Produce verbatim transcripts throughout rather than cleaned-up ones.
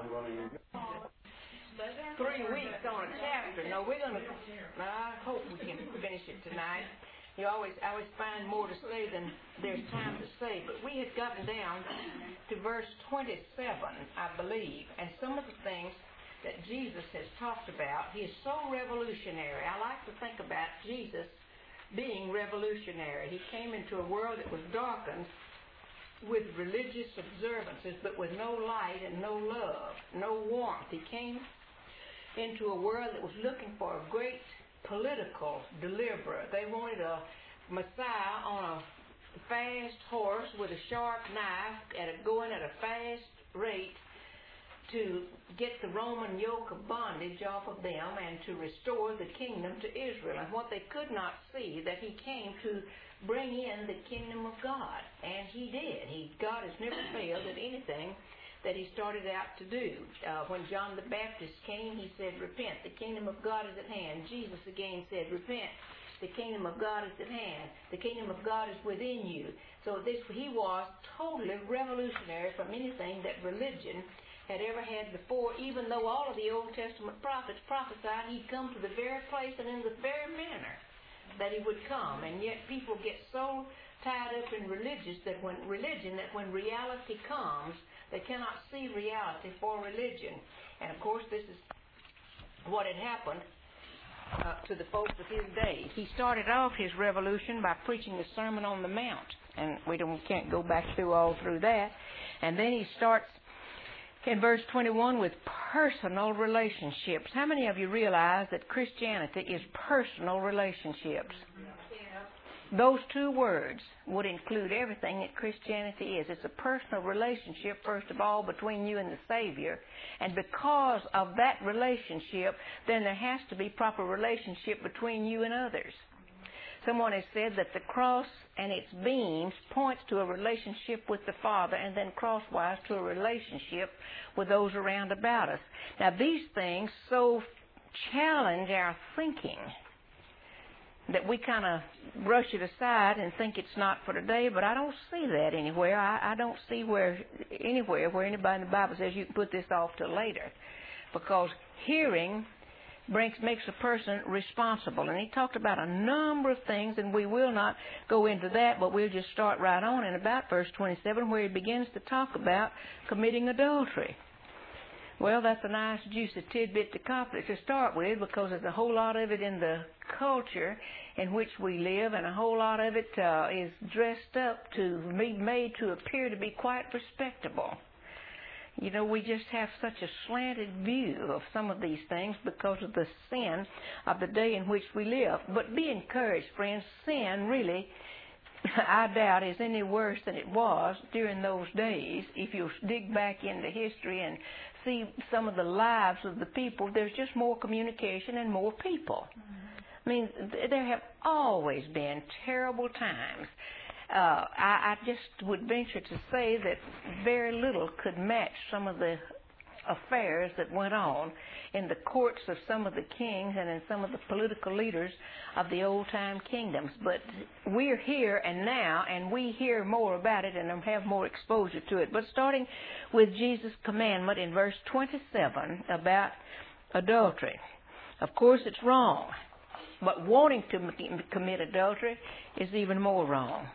Three weeks on a chapter. No, we're going to, I hope we can finish it tonight. You always, I always find more to say than there's time to say. But we had gotten down to verse twenty-seven, I believe, and some of the things that Jesus has talked about. He is so revolutionary. I like to think about Jesus being revolutionary. He came into a world that was darkened with religious observances, but with no light and no love, no warmth. He came into a world that was looking for a great political deliverer. They wanted a Messiah on a fast horse with a sharp knife at a, going at a fast rate to get the Roman yoke of bondage off of them and to restore the kingdom to Israel. And what they could not see, that he came to bring in the kingdom of God. And he did. He, God has never failed at anything that he started out to do. Uh, when John the Baptist came, he said, repent, the kingdom of God is at hand. Jesus again said, repent, the kingdom of God is at hand. The kingdom of God is within you. So this, he was totally revolutionary from anything that religion had ever had before, even though all of the Old Testament prophets prophesied he'd come to the very place and in the very manner that he would come. And yet people get so tied up in religious that when religion that when reality comes, they cannot see reality for religion. And of course, this is what had happened uh, to the folks of his day. He started off his revolution by preaching the Sermon on the Mount, and we don't can't go back through all through that. And then he starts in verse twenty-one with personal relationships. How many of you realize that Christianity is personal relationships? Those two words would include everything that Christianity is. It's a personal relationship, first of all, between you and the Savior. And because of that relationship, then there has to be proper relationship between you and others. Someone has said that the cross and its beams points to a relationship with the Father, and then crosswise to a relationship with those around about us. Now, these things so challenge our thinking that we kind of brush it aside and think it's not for today, but I don't see that anywhere. I, I don't see where anywhere where anybody in the Bible says you can put this off till later, because hearing brings, makes a person responsible. And he talked about a number of things, and we will not go into that, but we'll just start right on in about verse twenty-seven, where he begins to talk about committing adultery. Well, that's a nice, juicy tidbit to, to start with, because there's a whole lot of it in the culture in which we live, and a whole lot of it uh, is dressed up to be made to appear to be quite respectable. You know, we just have such a slanted view of some of these things because of the sin of the day in which we live. But be encouraged, friends. Sin really, I doubt, is any worse than it was during those days. If you dig back into history and see some of the lives of the people, there's just more communication and more people. Mm-hmm. I mean, there have always been terrible times. Uh, I, I just would venture to say that very little could match some of the affairs that went on in the courts of some of the kings and in some of the political leaders of the old-time kingdoms. But we're here and now, and we hear more about it and have more exposure to it. But starting with Jesus' commandment in verse twenty-seven about adultery. Of course, it's wrong, but wanting to commit adultery is even more wrong.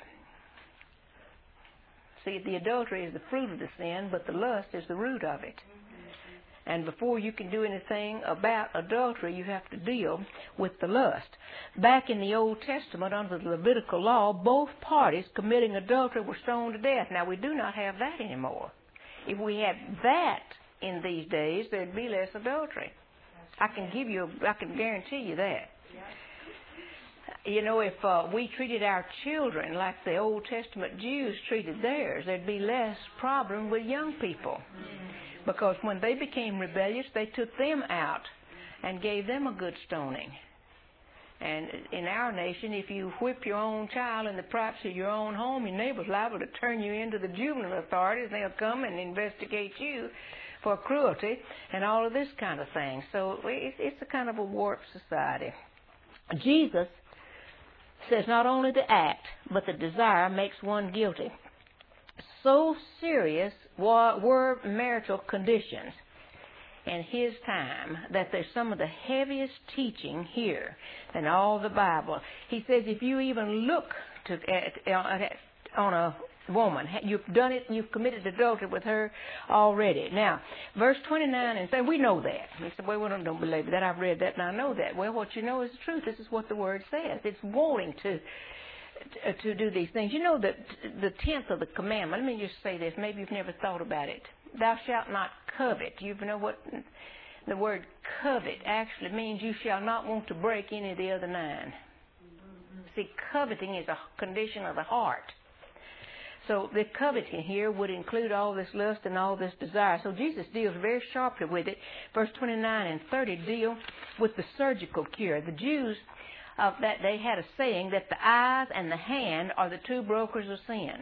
See, the adultery is the fruit of the sin, but the lust is the root of it. And before you can do anything about adultery, you have to deal with the lust. Back in the Old Testament, under the Levitical law, both parties committing adultery were stoned to death. Now, we do not have that anymore. If we had that in these days, there'd be less adultery. I can give you, I can guarantee you that. You know, if uh, we treated our children like the Old Testament Jews treated theirs, there'd be less problem with young people. Because when they became rebellious, they took them out and gave them a good stoning. And in our nation, if you whip your own child in the privacy of your own home, your neighbor's liable to turn you into the juvenile authorities, and they'll come and investigate you for cruelty and all of this kind of thing. So it's a kind of a warped society. Jesus says not only the act, but the desire makes one guilty. So serious were marital conditions in his time that there's some of the heaviest teaching here in all the Bible. He says if you even look to, at, at, on a woman, you've done it, you've committed adultery with her already. Now, verse twenty-nine, and say, we know that. And he said, well, we don't, don't believe that. I've read that and I know that. Well, what you know is the truth. This is what the Word says. It's wanting to to do these things. You know that the tenth of the commandment, let me just say this, maybe you've never thought about it. Thou shalt not covet. You know what the word covet actually means? You shall not want to break any of the other nine. See, coveting is a condition of the heart. So the coveting here would include all this lust and all this desire. So Jesus deals very sharply with it. Verse twenty-nine and thirty deal with the surgical cure. The Jews of that day had a saying that the eyes and the hand are the two brokers of sin.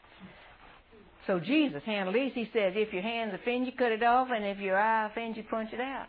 So Jesus handled these. He says, if your hands offend you, cut it off, and if your eye offends you, punch it out.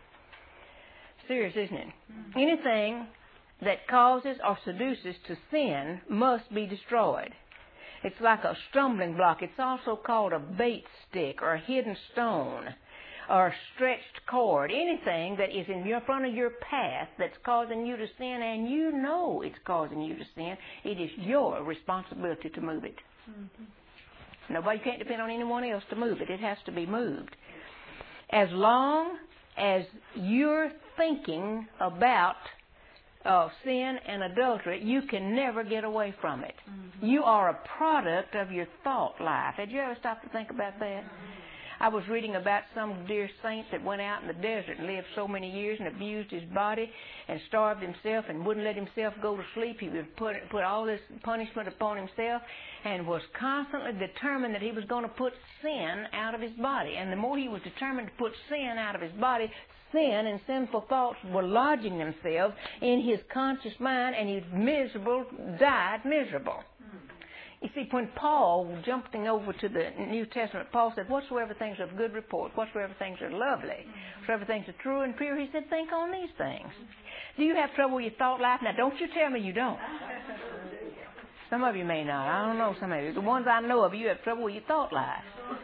Serious, isn't it? Mm-hmm. Anything that causes or seduces to sin must be destroyed. It's like a stumbling block. It's also called a bait stick or a hidden stone or a stretched cord. Anything that is in your front of your path that's causing you to sin, and you know it's causing you to sin, it is your responsibility to move it. Mm-hmm. Nobody can't depend on anyone else to move it. It has to be moved. As long as you're thinking about uh, sin and adultery, you can never get away from it. Mm-hmm. You are a product of your thought life. Had you ever stopped to think about that? Mm-hmm. I was reading about some dear saint that went out in the desert and lived so many years and abused his body and starved himself and wouldn't let himself go to sleep. He would put, put all this punishment upon himself and was constantly determined that he was going to put sin out of his body. And the more he was determined to put sin out of his body, sin and sinful thoughts were lodging themselves in his conscious mind, and he miserable, died miserable. You see, when Paul, jumping over to the New Testament, Paul said, whatsoever things are of good report, whatsoever things are lovely, whatsoever things are true and pure, he said, think on these things. Do you have trouble with your thought life? Now, don't you tell me you don't. Some of you may not. I don't know some of you. The ones I know of, you have trouble with your thought life.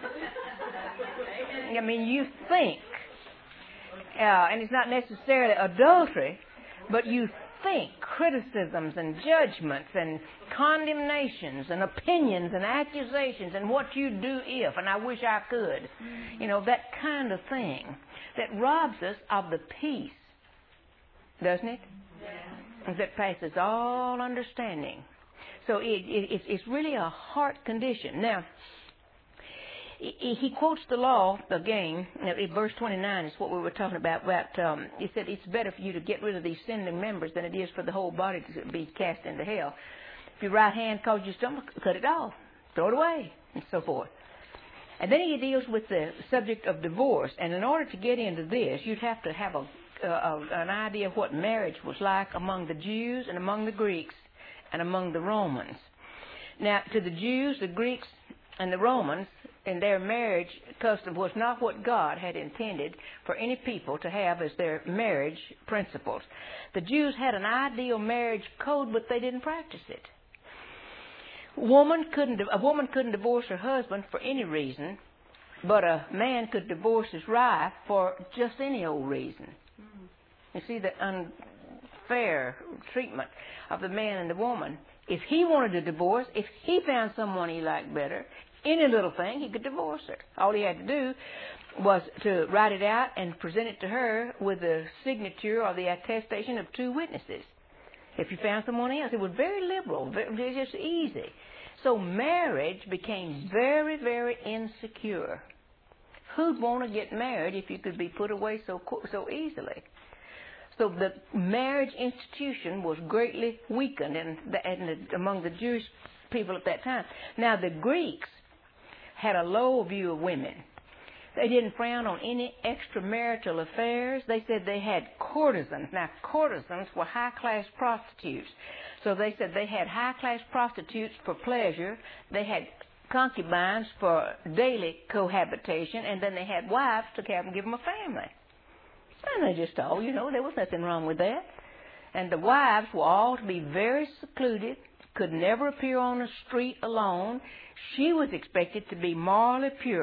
I mean, you think, uh, and it's not necessarily adultery, but you think criticisms and judgments and condemnations and opinions and accusations and what you do if, and I wish I could. You know, that kind of thing that robs us of the peace, doesn't it? Yeah. That passes all understanding. So it, it, it's really a heart condition. Now, he quotes the law again. Verse twenty-nine is what we were talking about. about um, he said it's better for you to get rid of these sinning members than it is for the whole body to be cast into hell. If your right hand causes you to stumble, cut it off, throw it away, and so forth. And then he deals with the subject of divorce. And in order to get into this, you'd have to have a, a, an idea of what marriage was like among the Jews and among the Greeks and among the Romans. Now, to the Jews, the Greeks, and the Romans, and their marriage custom was not what God had intended for any people to have as their marriage principles. The Jews had an ideal marriage code, but they didn't practice it. Woman couldn't, a woman couldn't divorce her husband for any reason, but a man could divorce his wife for just any old reason. You see the unfair treatment of the man and the woman. If he wanted a divorce, if he found someone he liked better, any little thing, he could divorce her. All he had to do was to write it out and present it to her with the signature or the attestation of two witnesses. If you found someone else, it was very liberal, very, just easy. So marriage became very, very insecure. Who'd want to get married if you could be put away so so easily? So the marriage institution was greatly weakened in the, in the, among the Jewish people at that time. Now the Greeks had a low view of women. They didn't frown on any extramarital affairs. They said they had courtesans. Now, courtesans were high-class prostitutes. So they said they had high-class prostitutes for pleasure. They had concubines for daily cohabitation. And then they had wives to have and give them a family. And they just all, you know, there was nothing wrong with that. And the wives were all to be very secluded, could never appear on the street alone. She was expected to be morally pure.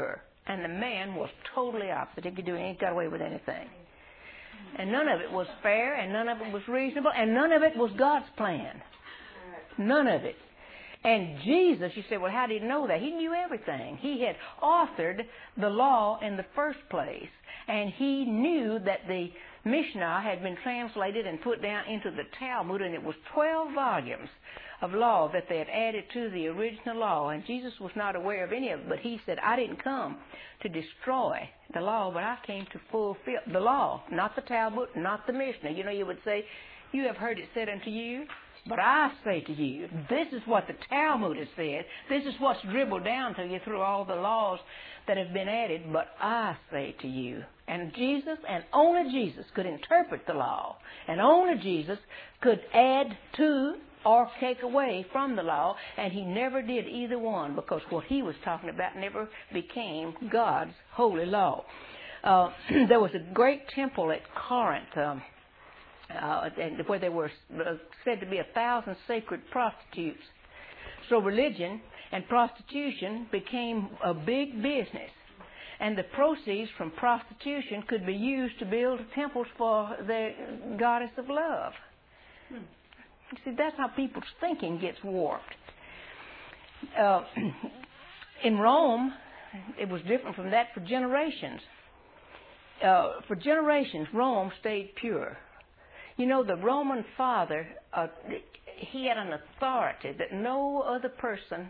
And the man was totally opposite. He could do, he ain't got away with anything. And none of it was fair, and none of it was reasonable, and none of it was God's plan. None of it. And Jesus, you say, well, how did he know that? He knew everything. He had authored the law in the first place, and he knew that the Mishnah had been translated and put down into the Talmud, and it was twelve volumes of law that they had added to the original law, and Jesus was not aware of any of it, but he said, I didn't come to destroy the law, but I came to fulfill the law, not the Talmud, not the Mishnah. You know, you would say, you have heard it said unto you, but I say to you, this is what the Talmud has said. This is what's dribbled down to you through all the laws that have been added, but I say to you. And Jesus, and only Jesus, could interpret the law, and only Jesus could add to or take away from the law, and he never did either one, because what he was talking about never became God's holy law. Uh, there was a great temple at Corinth, um, uh, and where there were said to be a thousand sacred prostitutes. So religion and prostitution became a big business, and the proceeds from prostitution could be used to build temples for the goddess of love. Hmm. You see, that's how people's thinking gets warped. Uh, in Rome, it was different from that for generations. Uh, for generations, Rome stayed pure. You know, the Roman father, uh, he had an authority that no other person,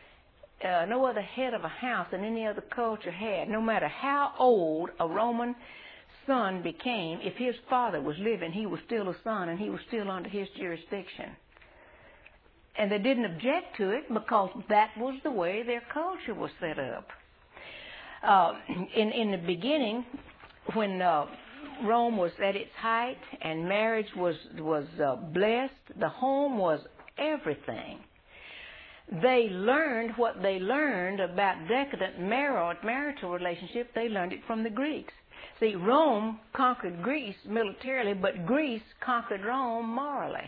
uh, no other head of a house in any other culture had. No matter how old a Roman son became, if his father was living, he was still a son, and he was still under his jurisdiction. And they didn't object to it because that was the way their culture was set up. Uh, in, in the beginning, when uh, Rome was at its height and marriage was, was uh, blessed, the home was everything. They learned what they learned about decadent marital relationship, they learned it from the Greeks. See, Rome conquered Greece militarily, but Greece conquered Rome morally.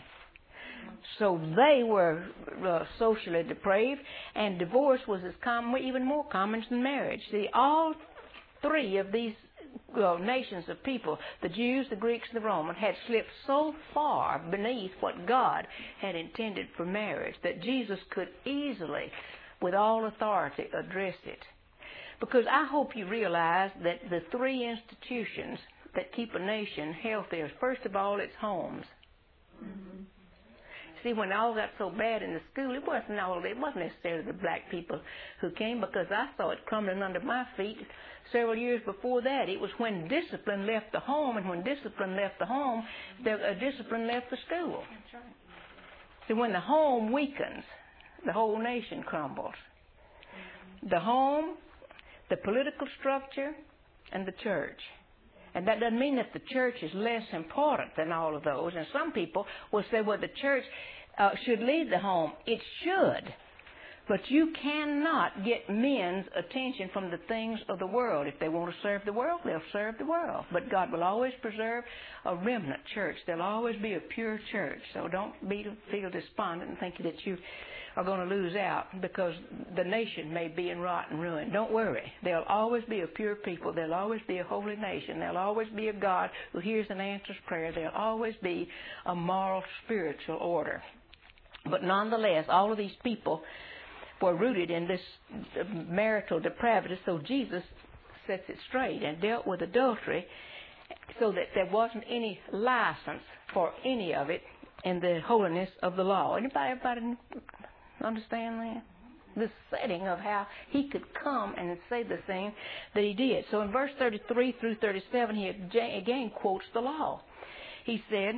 So they were uh, socially depraved, and divorce was as common, even more common than marriage. See, all three of these uh, nations of people, the Jews, the Greeks, and the Romans, had slipped so far beneath what God had intended for marriage that Jesus could easily, with all authority, address it. Because I hope you realize that the three institutions that keep a nation healthy are, first of all, its homes. Mm-hmm. See, when all got so bad in the school, it wasn't all, it wasn't necessarily the black people who came, because I saw it crumbling under my feet several years before that. It was when discipline left the home, and when discipline left the home, the uh, discipline left the school. That's right. See, when the home weakens, the whole nation crumbles. Mm-hmm. The home, the political structure, and the church. And that doesn't mean that the church is less important than all of those. And some people will say, well, the church uh, should lead the home. It should. But you cannot get men's attention from the things of the world. If they want to serve the world, they'll serve the world. But God will always preserve a remnant church. There'll always be a pure church. So don't be feel despondent and think that you are going to lose out because the nation may be in rot and ruin. Don't worry. There'll always be a pure people. There'll always be a holy nation. There'll always be a God who hears and answers prayer. There'll always be a moral, spiritual order. But nonetheless, all of these people were rooted in this marital depravity, so Jesus sets it straight and dealt with adultery so that there wasn't any license for any of it in the holiness of the law. Anybody, everybody understand that? The setting of how he could come and say the thing that he did. So in verse thirty-three through thirty-seven, he again quotes the law. He said,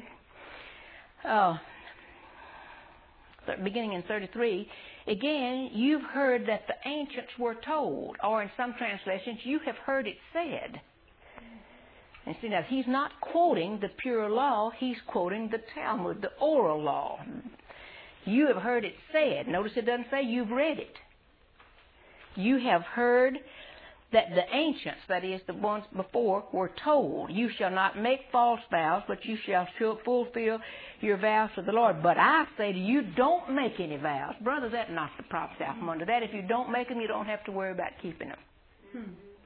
uh, beginning in thirty-three, again, you've heard that the ancients were told, or in some translations, you have heard it said. And see, now, he's not quoting the pure law, he's quoting the Talmud, the oral law. You have heard it said. Notice it doesn't say you've read it. You have heard that the ancients, that is, the ones before, were told, you shall not make false vows, but you shall fulfill your vows to the Lord. But I say to you, don't make any vows. Brother, that knocks the props out from under that. If you don't make them, you don't have to worry about keeping them. Hmm.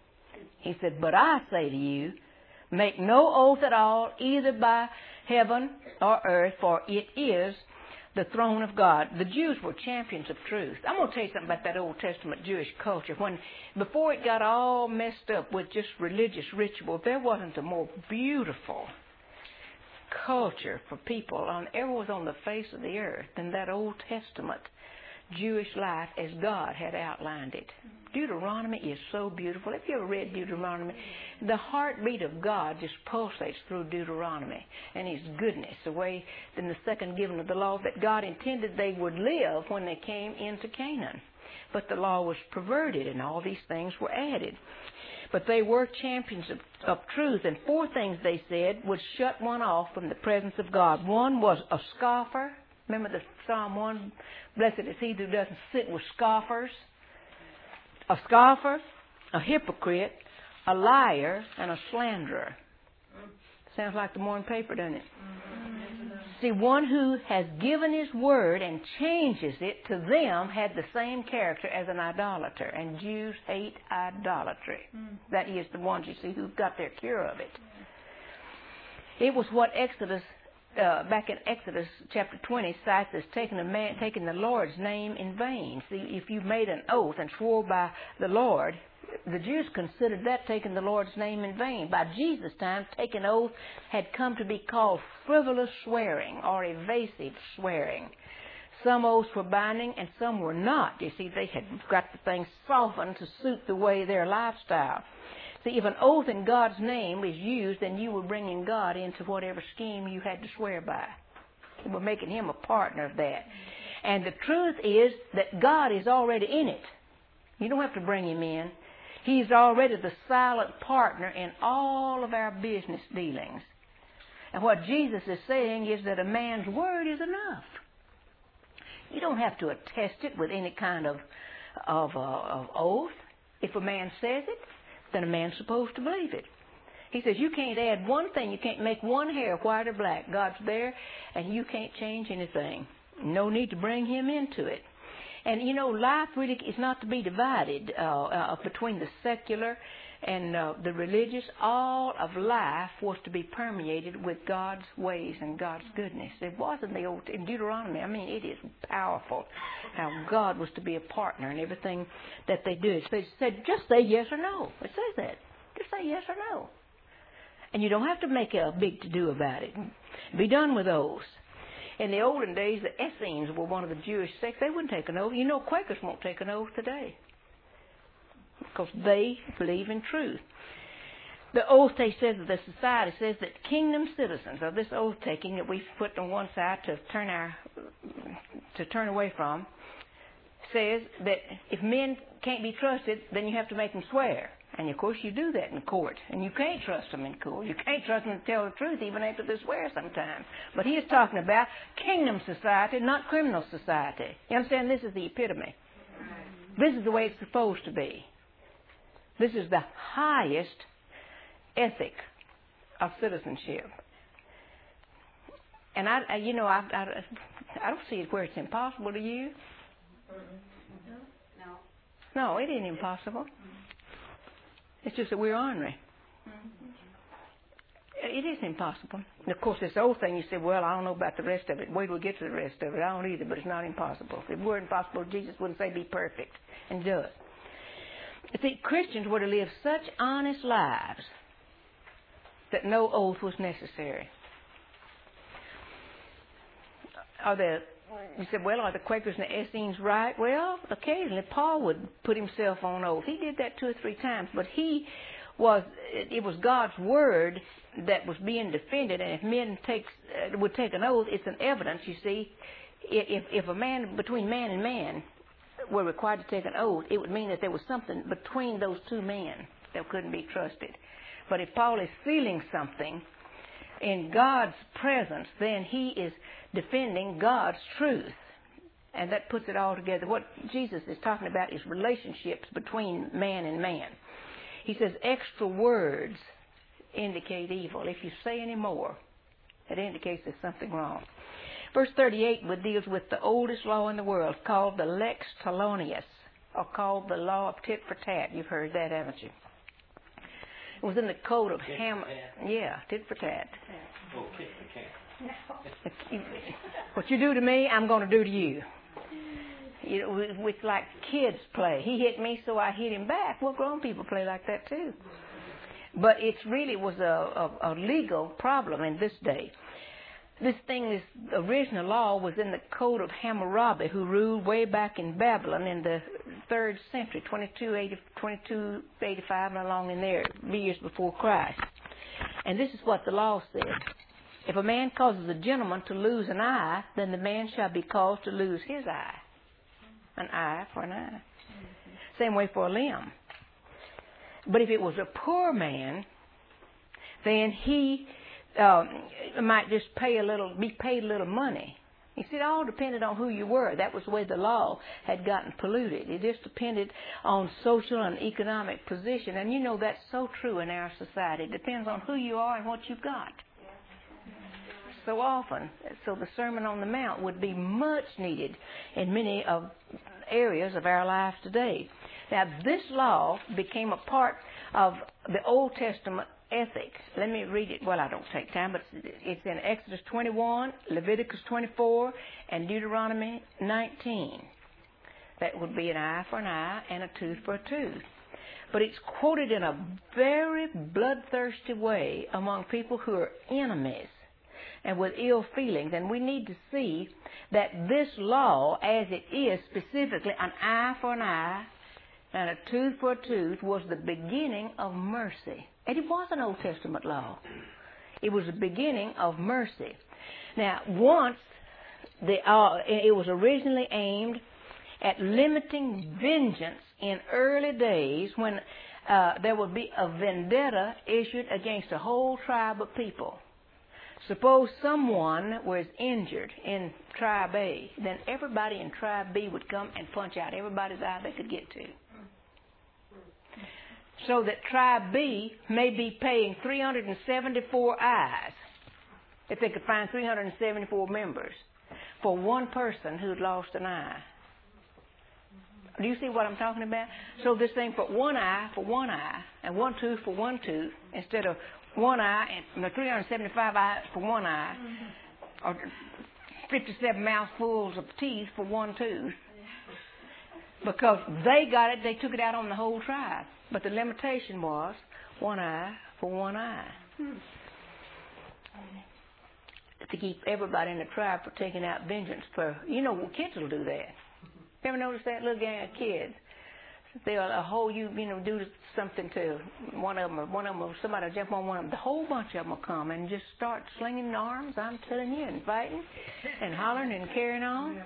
He said, but I say to you, make no oath at all, either by heaven or earth, for it is the throne of God. The Jews were champions of truth. I'm going to tell you something about that Old Testament Jewish culture. When before it got all messed up with just religious ritual, there wasn't a more beautiful culture for people on ever was on the face of the earth than that Old Testament Jewish life as God had outlined it. Deuteronomy is so beautiful. If you ever read Deuteronomy, the heartbeat of God just pulsates through Deuteronomy and His goodness, the way in the second giving of the law that God intended they would live when they came into Canaan. But the law was perverted and all these things were added. But they were champions of, of truth, and four things they said would shut one off from the presence of God. One was a scoffer. Remember the Psalm one, blessed is he who doesn't sit with scoffers. A scoffer, a hypocrite, a liar, and a slanderer. Sounds like the morning paper, doesn't it? Mm-hmm. See, one who has given his word and changes it to them had the same character as an idolater. And Jews hate idolatry. Mm. That is the ones, you see, who've got their cure of it. It was what Exodus, uh, back in Exodus chapter twenty, cites as taking, a man, taking the Lord's name in vain. See, if you made an oath and swore by the Lord, the Jews considered that taking the Lord's name in vain. By Jesus' time, taking oath had come to be called frivolous swearing or evasive swearing. Some oaths were binding and some were not. You see, they had got the thing softened to suit the way their lifestyle. See, if an oath in God's name is used, then you were bringing God into whatever scheme you had to swear by. You were making Him a partner of that. And the truth is that God is already in it. You don't have to bring Him in. He's already the silent partner in all of our business dealings. And what Jesus is saying is that a man's word is enough. You don't have to attest it with any kind of, of, uh, of oath. If a man says it, then a man's supposed to believe it. He says you can't add one thing. You can't make one hair white or black. God's there, and you can't change anything. No need to bring Him into it. And, you know, life really is not to be divided uh, uh, between the secular and uh, the religious. All of life was to be permeated with God's ways and God's goodness. It was in the Old, in Deuteronomy. I mean, it is powerful how God was to be a partner in everything that they do. It said, just say yes or no. It says that. Just say yes or no. And you don't have to make a big to-do about it. Be done with those. In the olden days, the Essenes were one of the Jewish sects. They wouldn't take an oath. You know, Quakers won't take an oath today because they believe in truth. The oath, they says, the society says that kingdom citizens of this oath-taking that we've put on one side to turn our to turn away from, says that if men can't be trusted, then you have to make them swear. And, of course, you do that in court. And you can't trust them in court. You can't trust them to tell the truth even after they swear sometimes. But he is talking about kingdom society, not criminal society. You understand? This is the epitome. This is the way it's supposed to be. This is the highest ethic of citizenship. And, I, I you know, I, I, I don't see it where it's impossible to you. No. No, it ain't impossible. It's just that we're ornery. Mm-hmm. It isn't impossible. And of course, this old thing, you say, well, I don't know about the rest of it. Wait till we get to the rest of it. I don't either, but it's not impossible. If it were impossible, Jesus wouldn't say be perfect, and does. You see, Christians were to live such honest lives that no oath was necessary. Are the You said, well, are the Quakers and the Essenes right? Well, occasionally Paul would put himself on oath. He did that two or three times, but he was, it was God's word that was being defended, and if men takes, uh, would take an oath, it's an evidence, you see. If, if a man, between man and man, were required to take an oath, it would mean that there was something between those two men that couldn't be trusted. But if Paul is feeling something in God's presence, then he is defending God's truth. And that puts it all together. What Jesus is talking about is relationships between man and man. He says extra words indicate evil. If you say any more, it indicates there's something wrong. Verse thirty-eight deals with the oldest law in the world, called the Lex Talionis, or called the law of tit for tat. You've heard that, haven't you? It was in the code of Ham. Yeah, tit for tat. Oh, kick the can. What you do to me, I'm going to do to you. You know, with like kids play. He hit me, so I hit him back. Well, grown people play like that too. But it really was a, a, a legal problem in this day. This thing, this original law was in the code of Hammurabi, who ruled way back in Babylon in the third century, twenty-two eighty-five and along in there, years before Christ. And this is what the law said. If a man causes a gentleman to lose an eye, then the man shall be caused to lose his eye. An eye for an eye. Same way for a limb. But if it was a poor man, then he um, might just pay a little, be paid a little money. You see, it all depended on who you were. That was the way the law had gotten polluted. It just depended on social and economic position. And you know that's so true in our society. It depends on who you are and what you've got. So often, so the Sermon on the Mount would be much needed in many of areas of our lives today. Now, this law became a part of the Old Testament ethic. Let me read it. Well, I don't take time, but it's in Exodus twenty-one, Leviticus twenty-four, and Deuteronomy nineteen. That would be an eye for an eye and a tooth for a tooth. But it's quoted in a very bloodthirsty way among people who are enemies and with ill feelings. And we need to see that this law, as it is specifically an eye for an eye and a tooth for a tooth, was the beginning of mercy. And it was an Old Testament law. It was the beginning of mercy. Now, once the, uh, it was originally aimed at limiting vengeance in early days when uh, there would be a vendetta issued against a whole tribe of people. Suppose someone was injured in Tribe A, then everybody in Tribe B would come and punch out everybody's eye they could get to. So that Tribe B may be paying three hundred seventy-four eyes, if they could find three hundred seventy-four members, for one person who'd lost an eye. Do you see what I'm talking about? So this thing for one eye for one eye, and one tooth for one tooth, instead of one eye and the three hundred seventy-five eyes for one eye, mm-hmm. or fifty-seven mouthfuls of teeth for one tooth. Because they got it, they took it out on the whole tribe. But the limitation was one eye for one eye. Hmm. To keep everybody in the tribe from taking out vengeance for, you know, kids will do that. Ever notice that little gang of kids? They'll a whole you you know do something to one of them, or one of them, or somebody will jump on one of them. The whole bunch of them will come and just start slinging arms. I'm telling you, and fighting, and hollering and carrying on.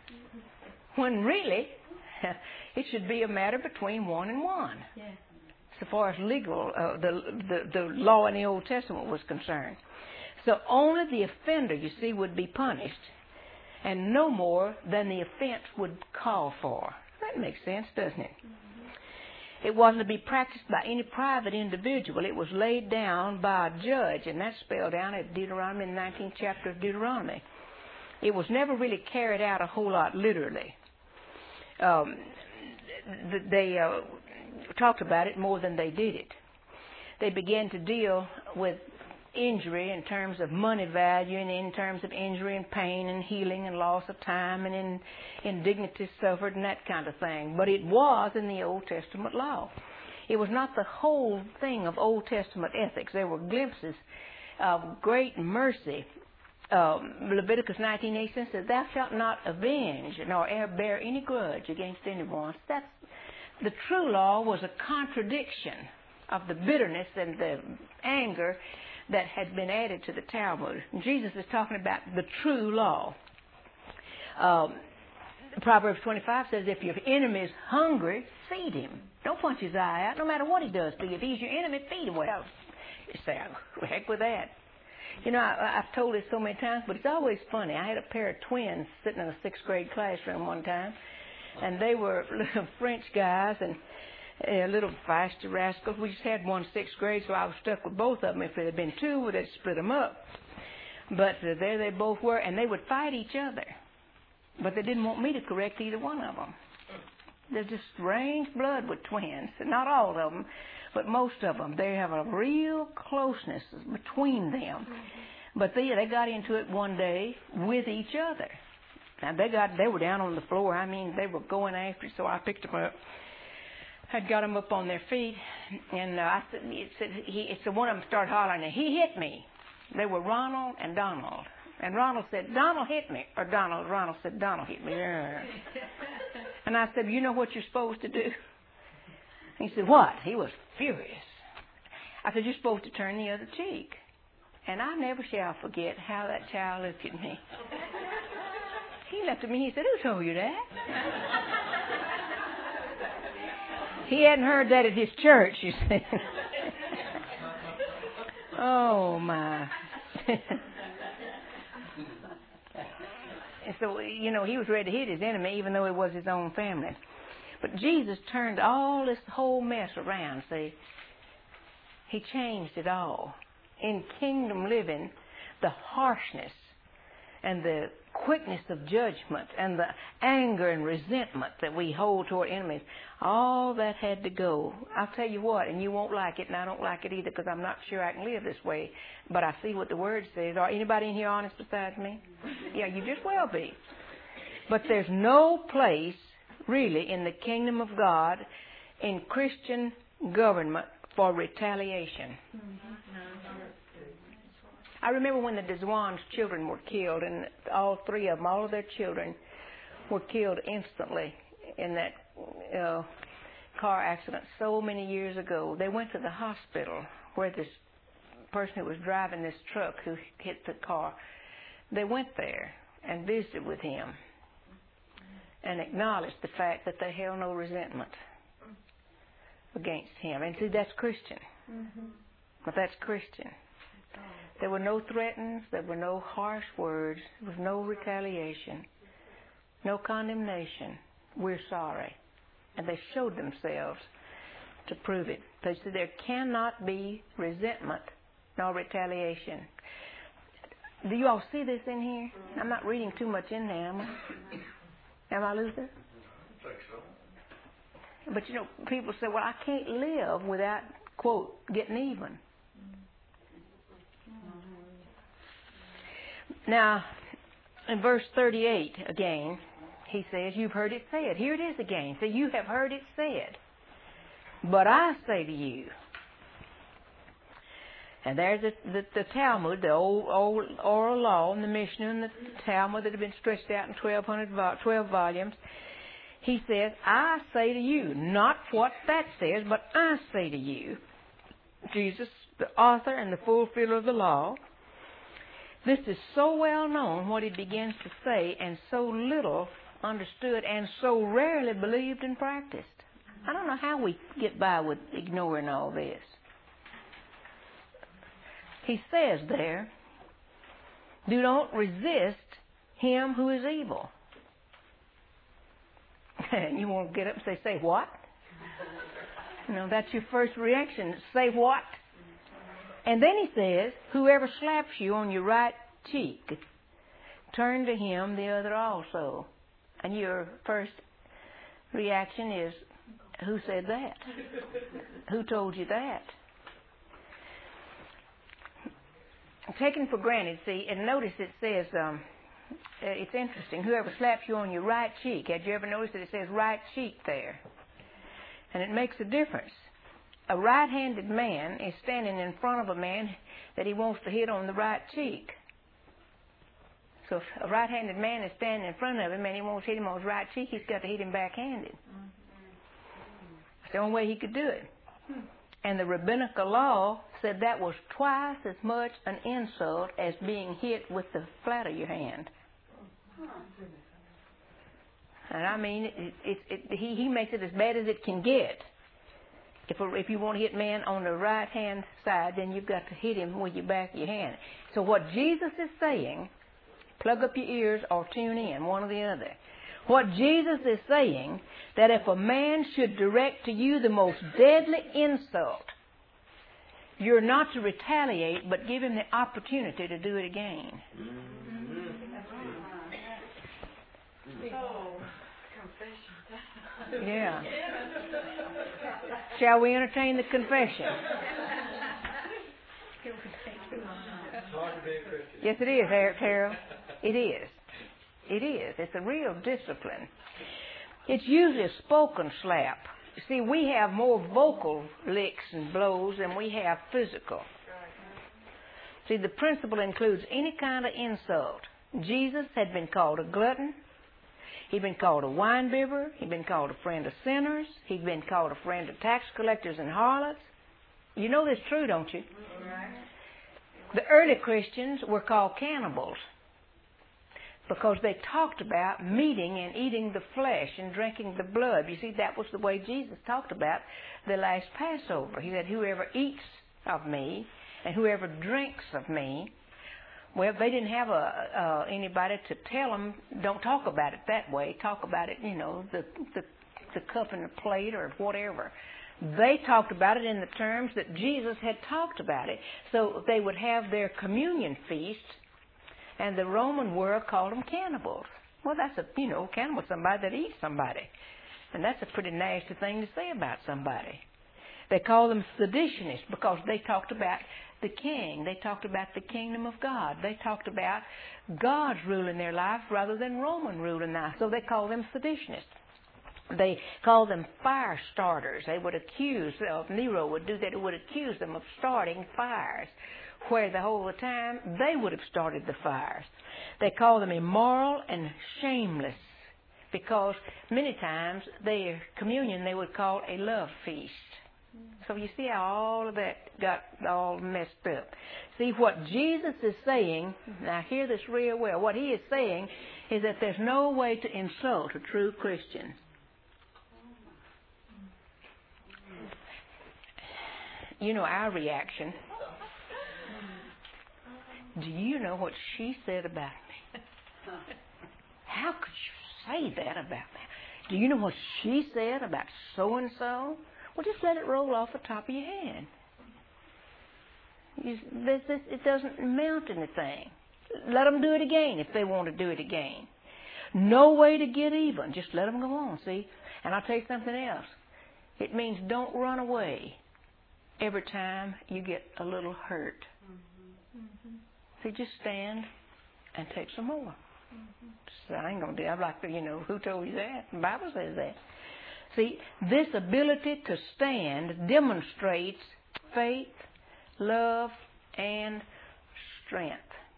When really, it should be a matter between one and one. Yeah. So far as legal, uh, the, the the law in the Old Testament was concerned. So only the offender, you see, would be punished, and no more than the offense would call for. That makes sense, doesn't it? Mm-hmm. It wasn't to be practiced by any private individual. It was laid down by a judge, and that's spelled out at Deuteronomy, in the nineteenth chapter of Deuteronomy. It was never really carried out a whole lot literally. Um, they uh, talked about it more than they did it. They began to deal with injury in terms of money value, and in terms of injury and pain and healing and loss of time and in indignities suffered and that kind of thing. But it was in the Old Testament law. It was not the whole thing of Old Testament ethics. There were glimpses of great mercy. Um, Leviticus nineteen eighteen says, "Thou shalt not avenge nor e'er bear any grudge against anyone." That's the true law was a contradiction of the bitterness and the anger that had been added to the Talmud. And Jesus is talking about the true law. Um, Proverbs twenty-five says, if your enemy is hungry, feed him. Don't punch his eye out, no matter what he does to you. If he's your enemy, feed him. Well, you say, oh, heck with that. You know, I, I've told this so many times, but it's always funny. I had a pair of twins sitting in a sixth grade classroom one time, and they were little French guys, and a little feisty rascals. We just had one sixth grade, so I was stuck with both of them. If there had been two, we'd have split them up. But uh, there they both were, and they would fight each other. But they didn't want me to correct either one of them. They're just strange blood with twins. Not all of them, but most of them. They have a real closeness between them. But they they got into it one day with each other. Now they got they were down on the floor. I mean, they were going after it. So I picked them up. I'd got them up on their feet, and uh, I said, it said he. It's the one of them started hollering. And he hit me. They were Ronald and Donald. And Ronald said, Donald hit me. Or Donald, Ronald said, Donald hit me. Yeah. And I said, you know what you're supposed to do? He said, what? He was furious. I said, you're supposed to turn the other cheek. And I never shall forget how that child looked at me. He looked at me, he said, who told you that? He hadn't heard that at his church, you see. Oh, my. And so, you know, he was ready to hit his enemy, even though it was his own family. But Jesus turned all this whole mess around, see. He changed it all. In kingdom living, the harshness and the quickness of judgment and the anger and resentment that we hold toward enemies, all that had to go. I'll tell you what, and you won't like it, and I don't like it either because I'm not sure I can live this way, but I see what the Word says. Are anybody in here honest besides me? Yeah, you just well be. But there's no place, really, in the kingdom of God, in Christian government, for retaliation. I remember when the Deswan's children were killed, and all three of them, all of their children, were killed instantly in that uh, car accident so many years ago. They went to the hospital where this person who was driving this truck who hit the car, they went there and visited with him and acknowledged the fact that they held no resentment against him. And see, that's Christian. Mm-hmm. But that's Christian. There were no threats, there were no harsh words, there was no retaliation, no condemnation. We're sorry. And they showed themselves to prove it. They said there cannot be resentment nor retaliation. Do you all see this in here? I'm not reading too much in there, am I? Am I, Luther? I think so. But you know, people say, well, I can't live without, quote, getting even. Now, in verse thirty-eight, again, he says, you've heard it said. Here it is again. So you have heard it said. But I say to you, and there's the, the, the Talmud, the old, old oral law, and the Mishnah, and the Talmud that have been stretched out in twelve hundred, twelve volumes. He says, I say to you, not what that says, but I say to you, Jesus, the author and the fulfiller of the law. This is so well known what he begins to say, and so little understood, and so rarely believed and practiced. I don't know how we get by with ignoring all this. He says there, do not resist him who is evil. And you won't get up and say, say what? You know, that's your first reaction. Say what? And then he says, whoever slaps you on your right cheek, turn to him the other also. And your first reaction is, who said that? Who told you that? Taken for granted, see, and notice it says, um, it's interesting, whoever slaps you on your right cheek. Had you ever noticed that it says right cheek there? And it makes a difference. A right-handed man is standing in front of a man that he wants to hit on the right cheek. So if a right-handed man is standing in front of him and he wants to hit him on his right cheek, he's got to hit him back-handed. That's the only way he could do it. And the rabbinical law said that was twice as much an insult as being hit with the flat of your hand. And I mean, it, it, it, he, he makes it as bad as it can get. If, if you want to hit man on the right-hand side, then you've got to hit him with your back of your hand. So what Jesus is saying, plug up your ears or tune in, one or the other. What Jesus is saying, that if a man should direct to you the most deadly insult, you're not to retaliate, but give him the opportunity to do it again. Oh, confession. Yeah. Shall we entertain the confession? It's hard to be a Christian. Yes, it is, Eric Terrell. It is. It is. It's a real discipline. It's usually a spoken slap. See, we have more vocal licks and blows than we have physical. See, the principle includes any kind of insult. Jesus had been called a glutton. He'd been called a winebibber. He'd been called a friend of sinners. He'd been called a friend of tax collectors and harlots. You know this true, don't you? The early Christians were called cannibals because they talked about meeting and eating the flesh and drinking the blood. You see, that was the way Jesus talked about the last Passover. He said, whoever eats of me and whoever drinks of me. Well, they didn't have a, uh, anybody to tell them, don't talk about it that way. Talk about it, you know, the, the, the cup and the plate or whatever. They talked about it in the terms that Jesus had talked about it. So they would have their communion feast, and the Roman world called them cannibals. Well, that's a, you know, cannibal, somebody that eats somebody. And that's a pretty nasty thing to say about somebody. They called them seditionists because they talked about the king. They talked about the kingdom of God. They talked about God's rule in their life rather than Roman rule in life. So they called them seditionists. They called them fire starters. They would accuse, uh, Nero would do that, he would accuse them of starting fires, where the whole time they would have started the fires. They called them immoral and shameless because many times their communion they would call a love feast. So you see how all of that got all messed up. See, what Jesus is saying, now hear this real well, what he is saying is that there's no way to insult a true Christian. You know our reaction. Do you know what she said about me? How could you say that about me? Do you know what she said about so-and-so? Well, just let it roll off the top of your head. You, this, this, it doesn't amount to anything. Let them do it again if they want to do it again. No way to get even. Just let them go on, see? And I'll tell you something else. It means don't run away every time you get a little hurt. Mm-hmm. Mm-hmm. See, just stand and take some more. Mm-hmm. So I ain't going to do it. I'm like, you know, who told you that? The Bible says that. See, this ability to stand demonstrates faith, love, and strength.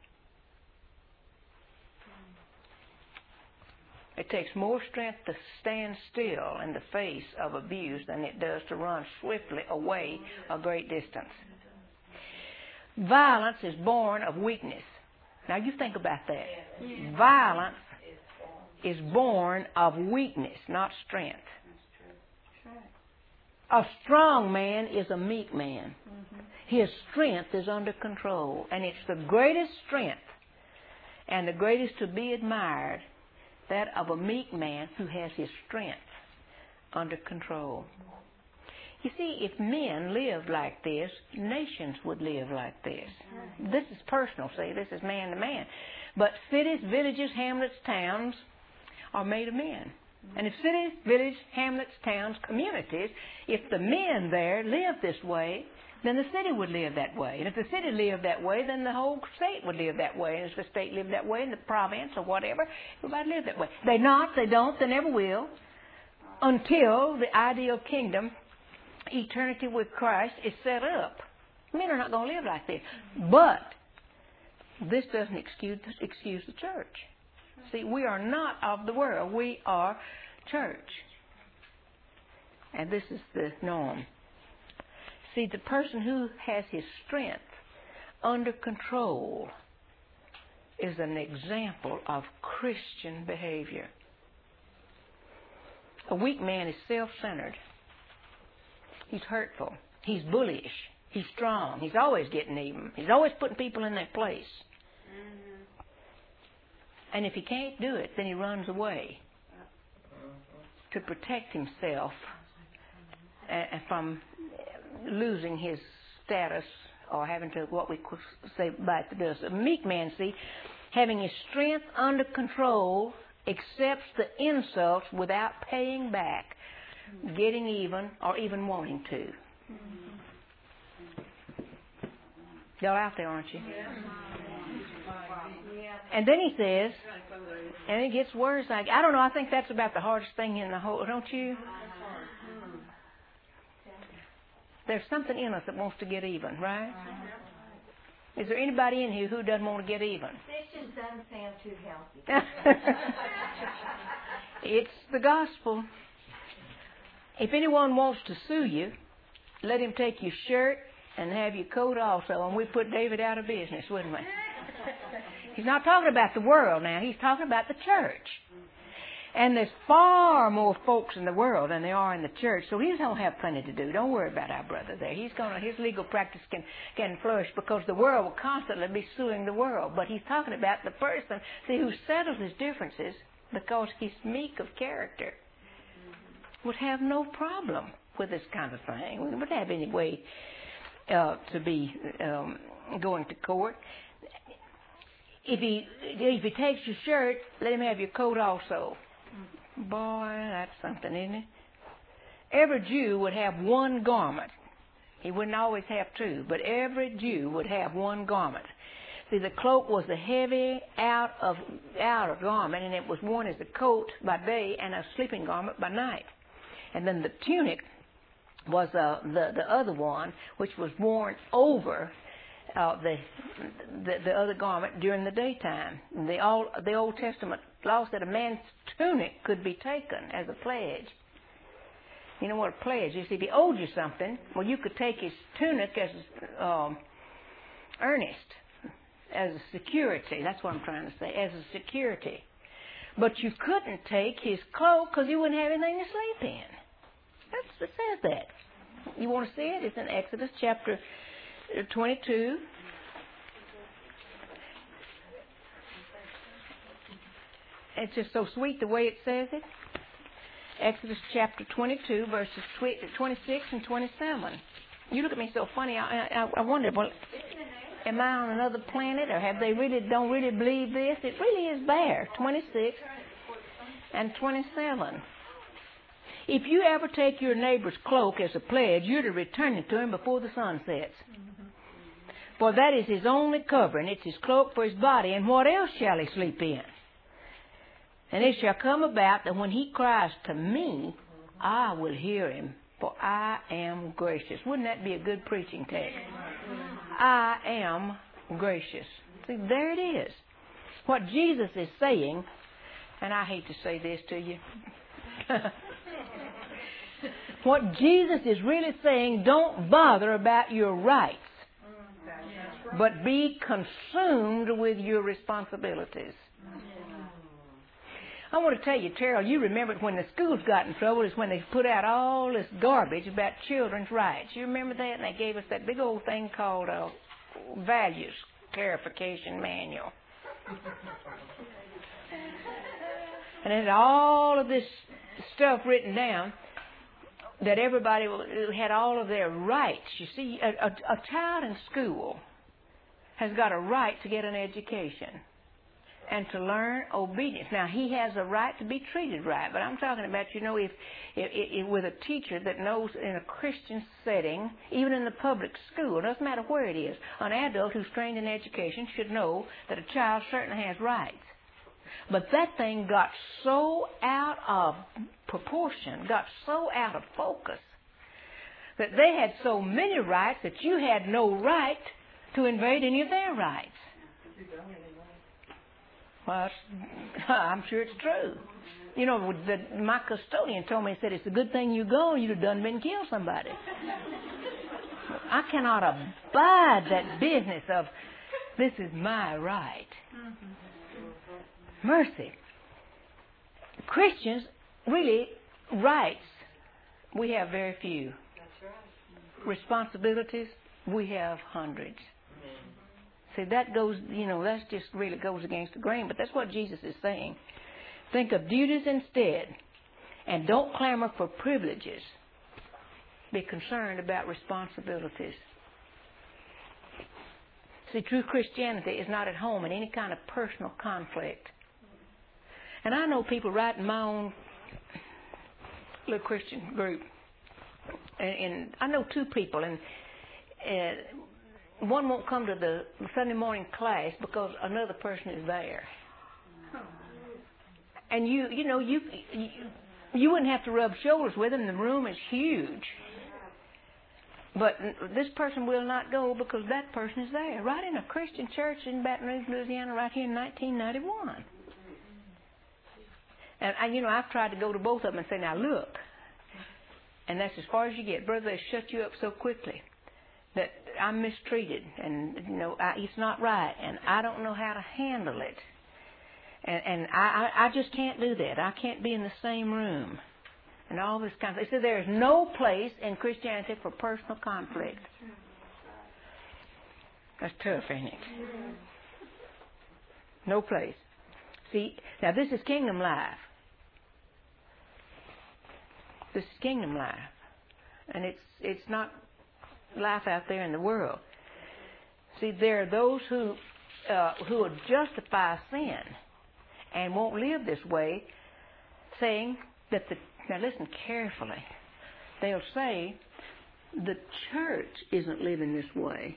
It takes more strength to stand still in the face of abuse than it does to run swiftly away a great distance. Violence is born of weakness. Now you think about that. Violence is born of weakness, not strength. A strong man is a meek man. His strength is under control. And it's the greatest strength and the greatest to be admired, that of a meek man who has his strength under control. You see, if men lived like this, nations would live like this. This is personal, see, this is man to man. But cities, villages, hamlets, towns are made of men. And if cities, villages, hamlets, towns, communities, if the men there lived this way, then the city would live that way. And if the city lived that way, then the whole state would live that way. And if the state lived that way, and the province or whatever, everybody lived that way. They not, they don't, they never will, until the ideal kingdom, eternity with Christ, is set up. Men are not going to live like this. But this doesn't excuse, excuse the church. See, we are not of the world. We are church. And this is the norm. See, the person who has his strength under control is an example of Christian behavior. A weak man is self-centered. He's hurtful. He's bullish. He's strong. He's always getting even. He's always putting people in their place. And if he can't do it, then he runs away to protect himself from losing his status or having to, what we say, bite the dust. A meek man, see, having his strength under control accepts the insults without paying back, getting even, or even wanting to. Y'all out there, aren't you? And then he says, and it gets worse. Like, I don't know, I think that's about the hardest thing in the whole, don't you? There's something in us that wants to get even, right? Is there anybody in here who doesn't want to get even? This just doesn't sound too healthy. It's the gospel. If anyone wants to sue you, let him take your shirt and have your coat also, and we put David out of business, wouldn't we? He's not talking about the world now. He's talking about the church. And there's far more folks in the world than there are in the church, so he's going to have plenty to do. Don't worry about our brother there. He's going to, his legal practice can, can flourish because the world will constantly be suing the world. But he's talking about the person, see, who settles his differences because he's meek of character, would have no problem with this kind of thing. We wouldn't have any way uh, to be um, going to court. If he if he takes your shirt, let him have your coat also. Boy, that's something, isn't it? Every Jew would have one garment. He wouldn't always have two, but every Jew would have one garment. See, the cloak was the heavy out of outer garment, and it was worn as a coat by day and a sleeping garment by night. And then the tunic was uh, the the other one, which was worn over Uh, the, the the other garment during the daytime. The all the Old Testament law said a man's tunic could be taken as a pledge. You know what a pledge is? If he owed you something, well, you could take his tunic as um, earnest, as a security. That's what I'm trying to say, as a security. But you couldn't take his cloak because you wouldn't have anything to sleep in. That's, it says that. You want to see it? It's in Exodus chapter twenty-two. It's just so sweet the way it says it. Exodus chapter twenty-two, verses twenty-six and twenty-seven. You look at me so funny. I, I, I wonder, well, am I on another planet, or have they really don't really believe this? It really is there. twenty-six and twenty-seven. If you ever take your neighbor's cloak as a pledge, you're to return it to him before the sun sets. For that is his only covering. It's his cloak for his body. And what else shall he sleep in? And it shall come about that when he cries to me, I will hear him, for I am gracious. Wouldn't that be a good preaching text? I am gracious. See, there it is. What Jesus is saying, and I hate to say this to you, what Jesus is really saying, don't bother about your rights, but be consumed with your responsibilities. I want to tell you, Terrell, you remember when the schools got in trouble is when they put out all this garbage about children's rights. You remember that? And they gave us that big old thing called a Values Clarification Manual. And it had all of this stuff written down that everybody had all of their rights. You see, a, a, a child in school has got a right to get an education and to learn obedience. Now, he has a right to be treated right, but I'm talking about, you know, if, if, if with a teacher that knows in a Christian setting, even in the public school, it doesn't matter where it is, an adult who's trained in education should know that a child certainly has rights. But that thing got so out of proportion, got so out of focus, that they had so many rights that you had no right to invade any of their rights. Well, I'm sure it's true. You know, the, my custodian told me, he said, it's a good thing you go, you'd have done been killed somebody. I cannot abide that business of, this is my right. Mercy. Christians, really, rights, we have very few. Responsibilities, we have hundreds. See, that goes, you know, that just really goes against the grain, but that's what Jesus is saying. Think of duties instead, and don't clamor for privileges. Be concerned about responsibilities. See, true Christianity is not at home in any kind of personal conflict. And I know people right in my own little Christian group. And, and I know two people, and uh, one won't come to the Sunday morning class because another person is there. And you, you know, you, you you wouldn't have to rub shoulders with them. The room is huge. But this person will not go because that person is there. Right in a Christian church in Baton Rouge, Louisiana, right here in nineteen ninety-one. And, I, you know, I've tried to go to both of them and say, now look. And that's as far as you get. Brother, they shut you up so quickly that I'm mistreated. And, you know, I, it's not right. And I don't know how to handle it. And, and I, I, I just can't do that. I can't be in the same room. And all this kind of thing. He said there is no place in Christianity for personal conflict. That's tough, ain't it? No place. See, now this is kingdom life. This is kingdom life. And it's it's not life out there in the world. See, there are those who uh, who will justify sin and won't live this way, saying that the... Now listen carefully. They'll say the church isn't living this way.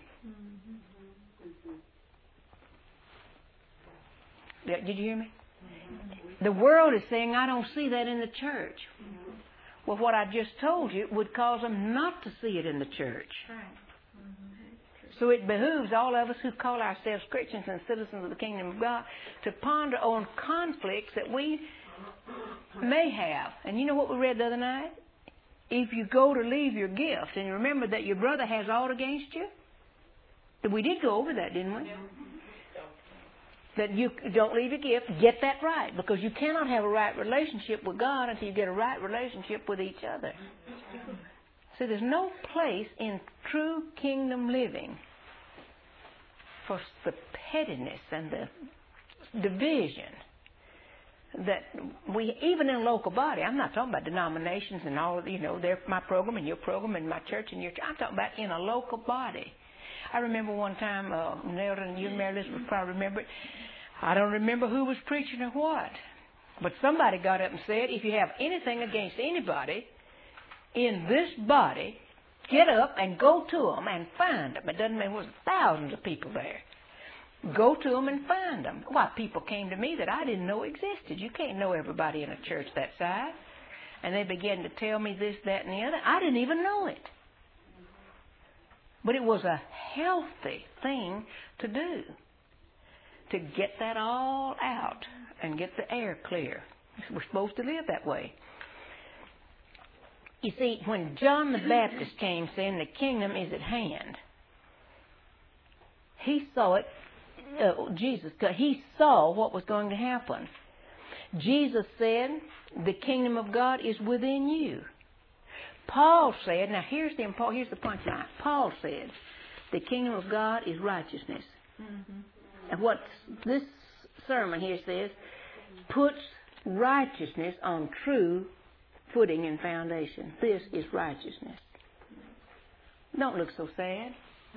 Mm-hmm. Did you hear me? Mm-hmm. The world is saying, I don't see that in the church. Mm-hmm. Well, what I just told you would cause them not to see it in the church. Right. Mm-hmm. So it behooves all of us who call ourselves Christians and citizens of the kingdom of God to ponder on conflicts that we may have. And you know what we read the other night? If you go to leave your gift, and you remember that your brother has aught against you? We did go over that, didn't we? That you don't leave your gift, get that right. Because you cannot have a right relationship with God until you get a right relationship with each other. So there's no place in true kingdom living for the pettiness and the division that we, even in a local body, I'm not talking about denominations and all, you know, they're my program and your program and my church and your church. I'm talking about in a local body. I remember one time, uh, Nelda and you and Mary Elizabeth probably remember it. I don't remember who was preaching or what. But somebody got up and said, if you have anything against anybody in this body, get up and go to them and find them. It doesn't mean there was thousands of people there. Go to them and find them. Why, people came to me that I didn't know existed. You can't know everybody in a church that size. And they began to tell me this, that, and the other. I didn't even know it. But it was a healthy thing to do, to get that all out and get the air clear. We're supposed to live that way. You see, when John the Baptist came saying the kingdom is at hand, he saw it, uh, Jesus, he saw what was going to happen. Jesus said, the kingdom of God is within you. Paul said, now here's the here's the punchline. Paul said, the kingdom of God is righteousness. Mm-hmm. And what this sermon here says, puts righteousness on true footing and foundation. This is righteousness. Don't look so sad.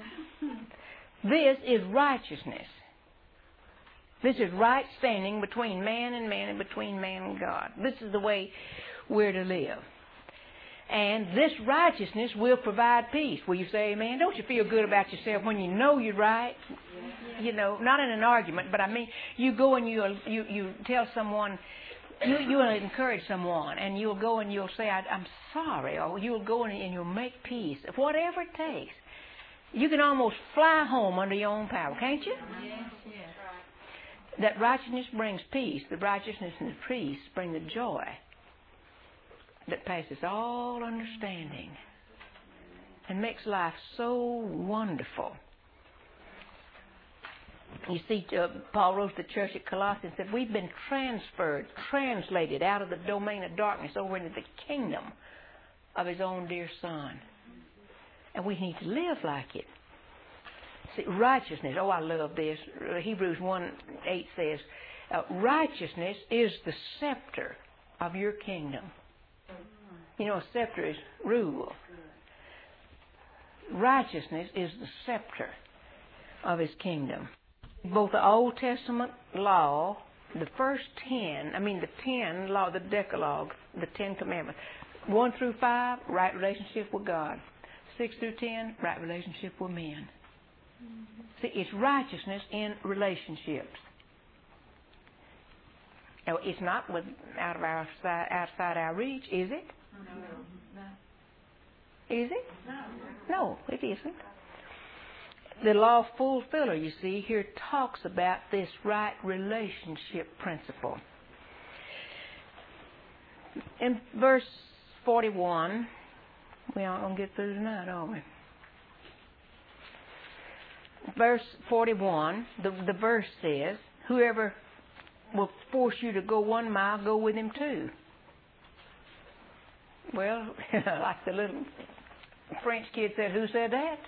This is righteousness. This is right standing between man and man and between man and God. This is the way we're to live. And this righteousness will provide peace. Will you say amen? Don't you feel good about yourself when you know you're right? You know, not in an argument, but I mean, you go and you you you tell someone, you you will encourage someone, and you'll go and you'll say, I, I'm sorry, or you'll go and, and you'll make peace, whatever it takes. You can almost fly home under your own power, can't you? Yes, yes. That righteousness brings peace. The righteousness and the peace bring the joy that passes all understanding and makes life so wonderful. You see, uh, Paul wrote to the church at Colossians, said, we've been transferred, translated out of the domain of darkness over into the kingdom of His own dear Son. And we need to live like it. See, righteousness, oh, I love this. Hebrews one eight says, uh, righteousness is the scepter of your kingdom. You know, a scepter is rule. Righteousness is the scepter of His kingdom. Both the Old Testament law the first ten, I mean the ten, law, the Decalogue, the Ten Commandments. One through five, right relationship with God. Six through ten, right relationship with men. Mm-hmm. See, it's righteousness in relationships. Now, it's not with, out of our outside our reach, is it? No. Is it? No. No, it isn't. The law fulfiller, you see, here talks about this right relationship principle. In verse forty-one, we aren't going to get through tonight, are we? Verse forty-one, the, the verse says, whoever will force you to go one mile, go with him too. Well, like the little French kid said, who said that?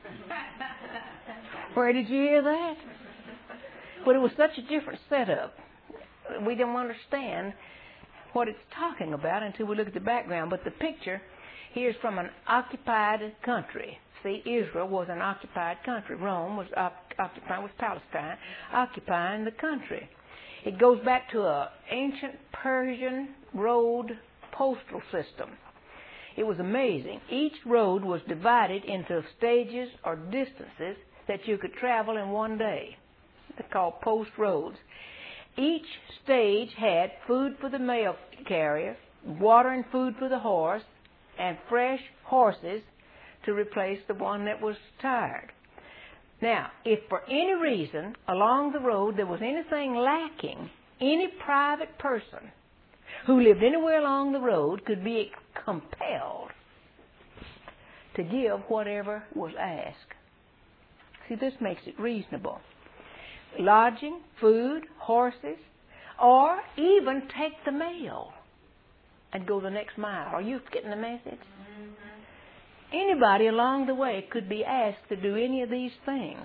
Where did you hear that? But it was such a different setup. We didn't understand what it's talking about until we look at the background. But the picture here is from an occupied country. See, Israel was an occupied country. Rome was op- occupying, was Palestine, occupying the country. It goes back to an ancient Persian road postal system. It was amazing. Each road was divided into stages or distances that you could travel in one day. They're called post roads. Each stage had food for the mail carrier, water and food for the horse, and fresh horses to replace the one that was tired. Now, if for any reason along the road there was anything lacking, any private person who lived anywhere along the road could be compelled to give whatever was asked. See, this makes it reasonable. Lodging, food, horses, or even take the mail and go the next mile. Are you getting the message? Mm-hmm. Anybody along the way could be asked to do any of these things.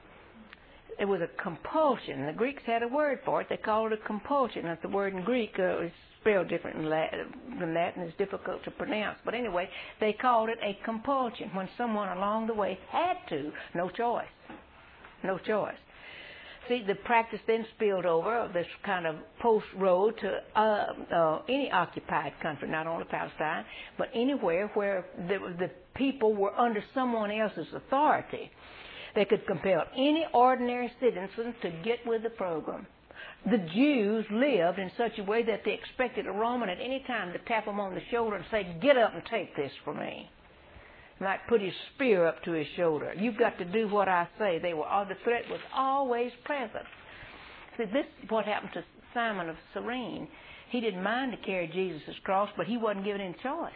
It was a compulsion. The Greeks had a word for it. They called it a compulsion. That's the word in Greek uh, is spelled different than that, and it's difficult to pronounce. But anyway, they called it a compulsion when someone along the way had to. No choice. No choice. See, the practice then spilled over of this kind of post road to uh, uh, any occupied country, not only Palestine, but anywhere where the, the people were under someone else's authority. They could compel any ordinary citizen to get with the program. The Jews lived in such a way that they expected a Roman at any time to tap them on the shoulder and say, get up and take this for me. He might put his spear up to his shoulder. You've got to do what I say. They were all, the threat was always present. See, this is what happened to Simon of Cyrene. He didn't mind to carry Jesus' cross, but he wasn't given any choice.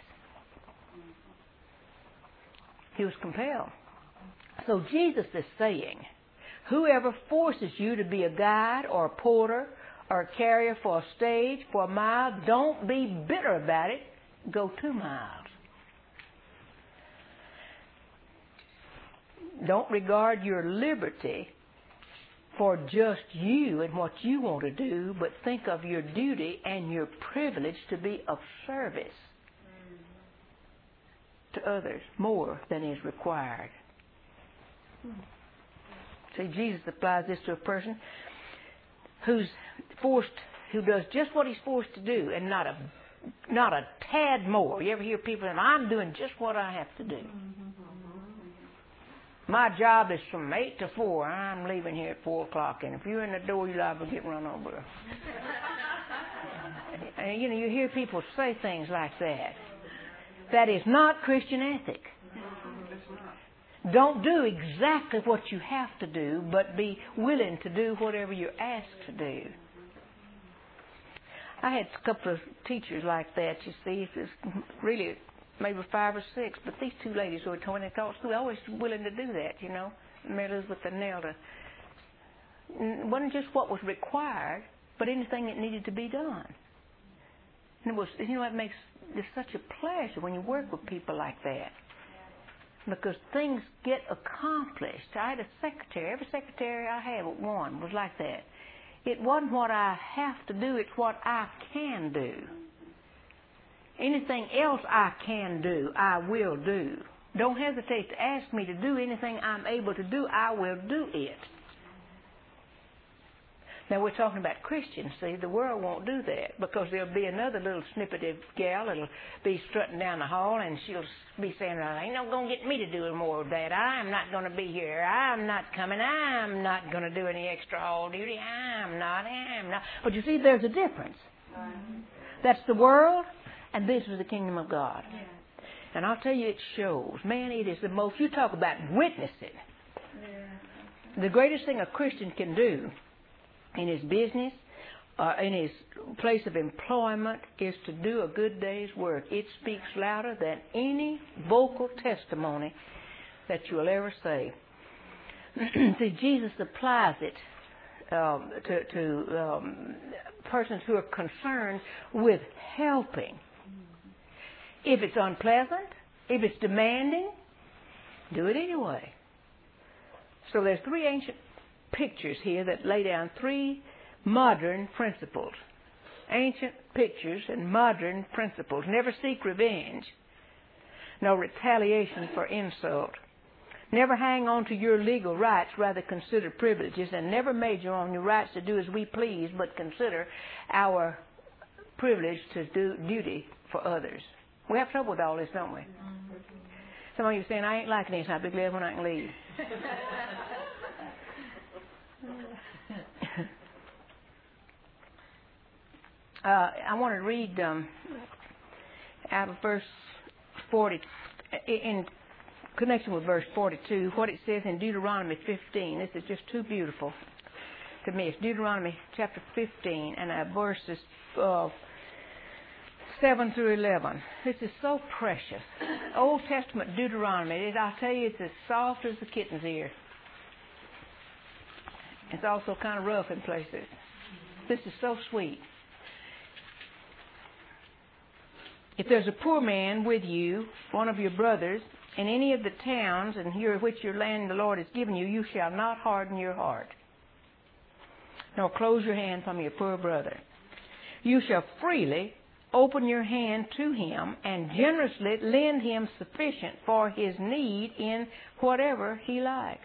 He was compelled. So Jesus is saying, whoever forces you to be a guide or a porter or a carrier for a stage, for a mile, don't be bitter about it. Go two miles. Don't regard your liberty for just you and what you want to do, but think of your duty and your privilege to be of service to others more than is required. See, Jesus applies this to a person who's forced, who does just what he's forced to do and not a not a tad more. You ever hear people saying, I'm doing just what I have to do. My job is from eight to four. I'm leaving here at four o'clock, and if you're in the door, you're liable to get run over. And, you know, you hear people say things like that. That is not Christian ethic. Don't do exactly what you have to do, but be willing to do whatever you're asked to do. I had a couple of teachers like that, you see. It's really maybe five or six, but these two ladies who were told they taught school, always willing to do that, you know. Mary Elizabeth and Nelda. It wasn't just what was required, but anything that needed to be done. And it was, you know, it makes it's such a pleasure when you work with people like that. Because things get accomplished. I had a secretary. Every secretary I had, one, was like that. It wasn't what I have to do, it's what I can do. Anything else I can do, I will do. Don't hesitate to ask me to do anything I'm able to do, I will do it. Now, we're talking about Christians. See, the world won't do that because there'll be another little snippeted gal that'll be strutting down the hall and she'll be saying, ain't no going to get me to do more of that. I'm not going to be here. I'm not coming. I'm not going to do any extra hall duty. I'm not. I'm not. But you see, there's a difference. That's the world, and this is the kingdom of God. And I'll tell you, it shows. Man, it is the most, you talk about witnessing. The greatest thing a Christian can do in his business, uh, in his place of employment, is to do a good day's work. It speaks louder than any vocal testimony that you'll ever say. See, Jesus applies it um, to, to um, persons who are concerned with helping. If it's unpleasant, if it's demanding, do it anyway. So there's three ancient pictures here that lay down three modern principles. Ancient pictures and modern principles. Never seek revenge. No retaliation for insult. Never hang on to your legal rights, rather consider privileges, and never major on your rights to do as we please, but consider our privilege to do duty for others. We have trouble with all this, don't we? Some of you are saying, I ain't liking this, I'll be glad when I can leave. uh, I want to read um, out of verse forty, in connection with verse forty-two, what it says in Deuteronomy fifteen. This is just too beautiful to me. It's Deuteronomy chapter fifteen, and uh, verses uh, seven through eleven. This is so precious. Old Testament Deuteronomy, it, I'll tell you, it's as soft as a kitten's ear. It's also kind of rough in places. This is so sweet. If there's a poor man with you, one of your brothers, in any of the towns in here which your land the Lord has given you, you shall not harden your heart, nor close your hand from your poor brother. You shall freely open your hand to him and generously lend him sufficient for his need in whatever he likes.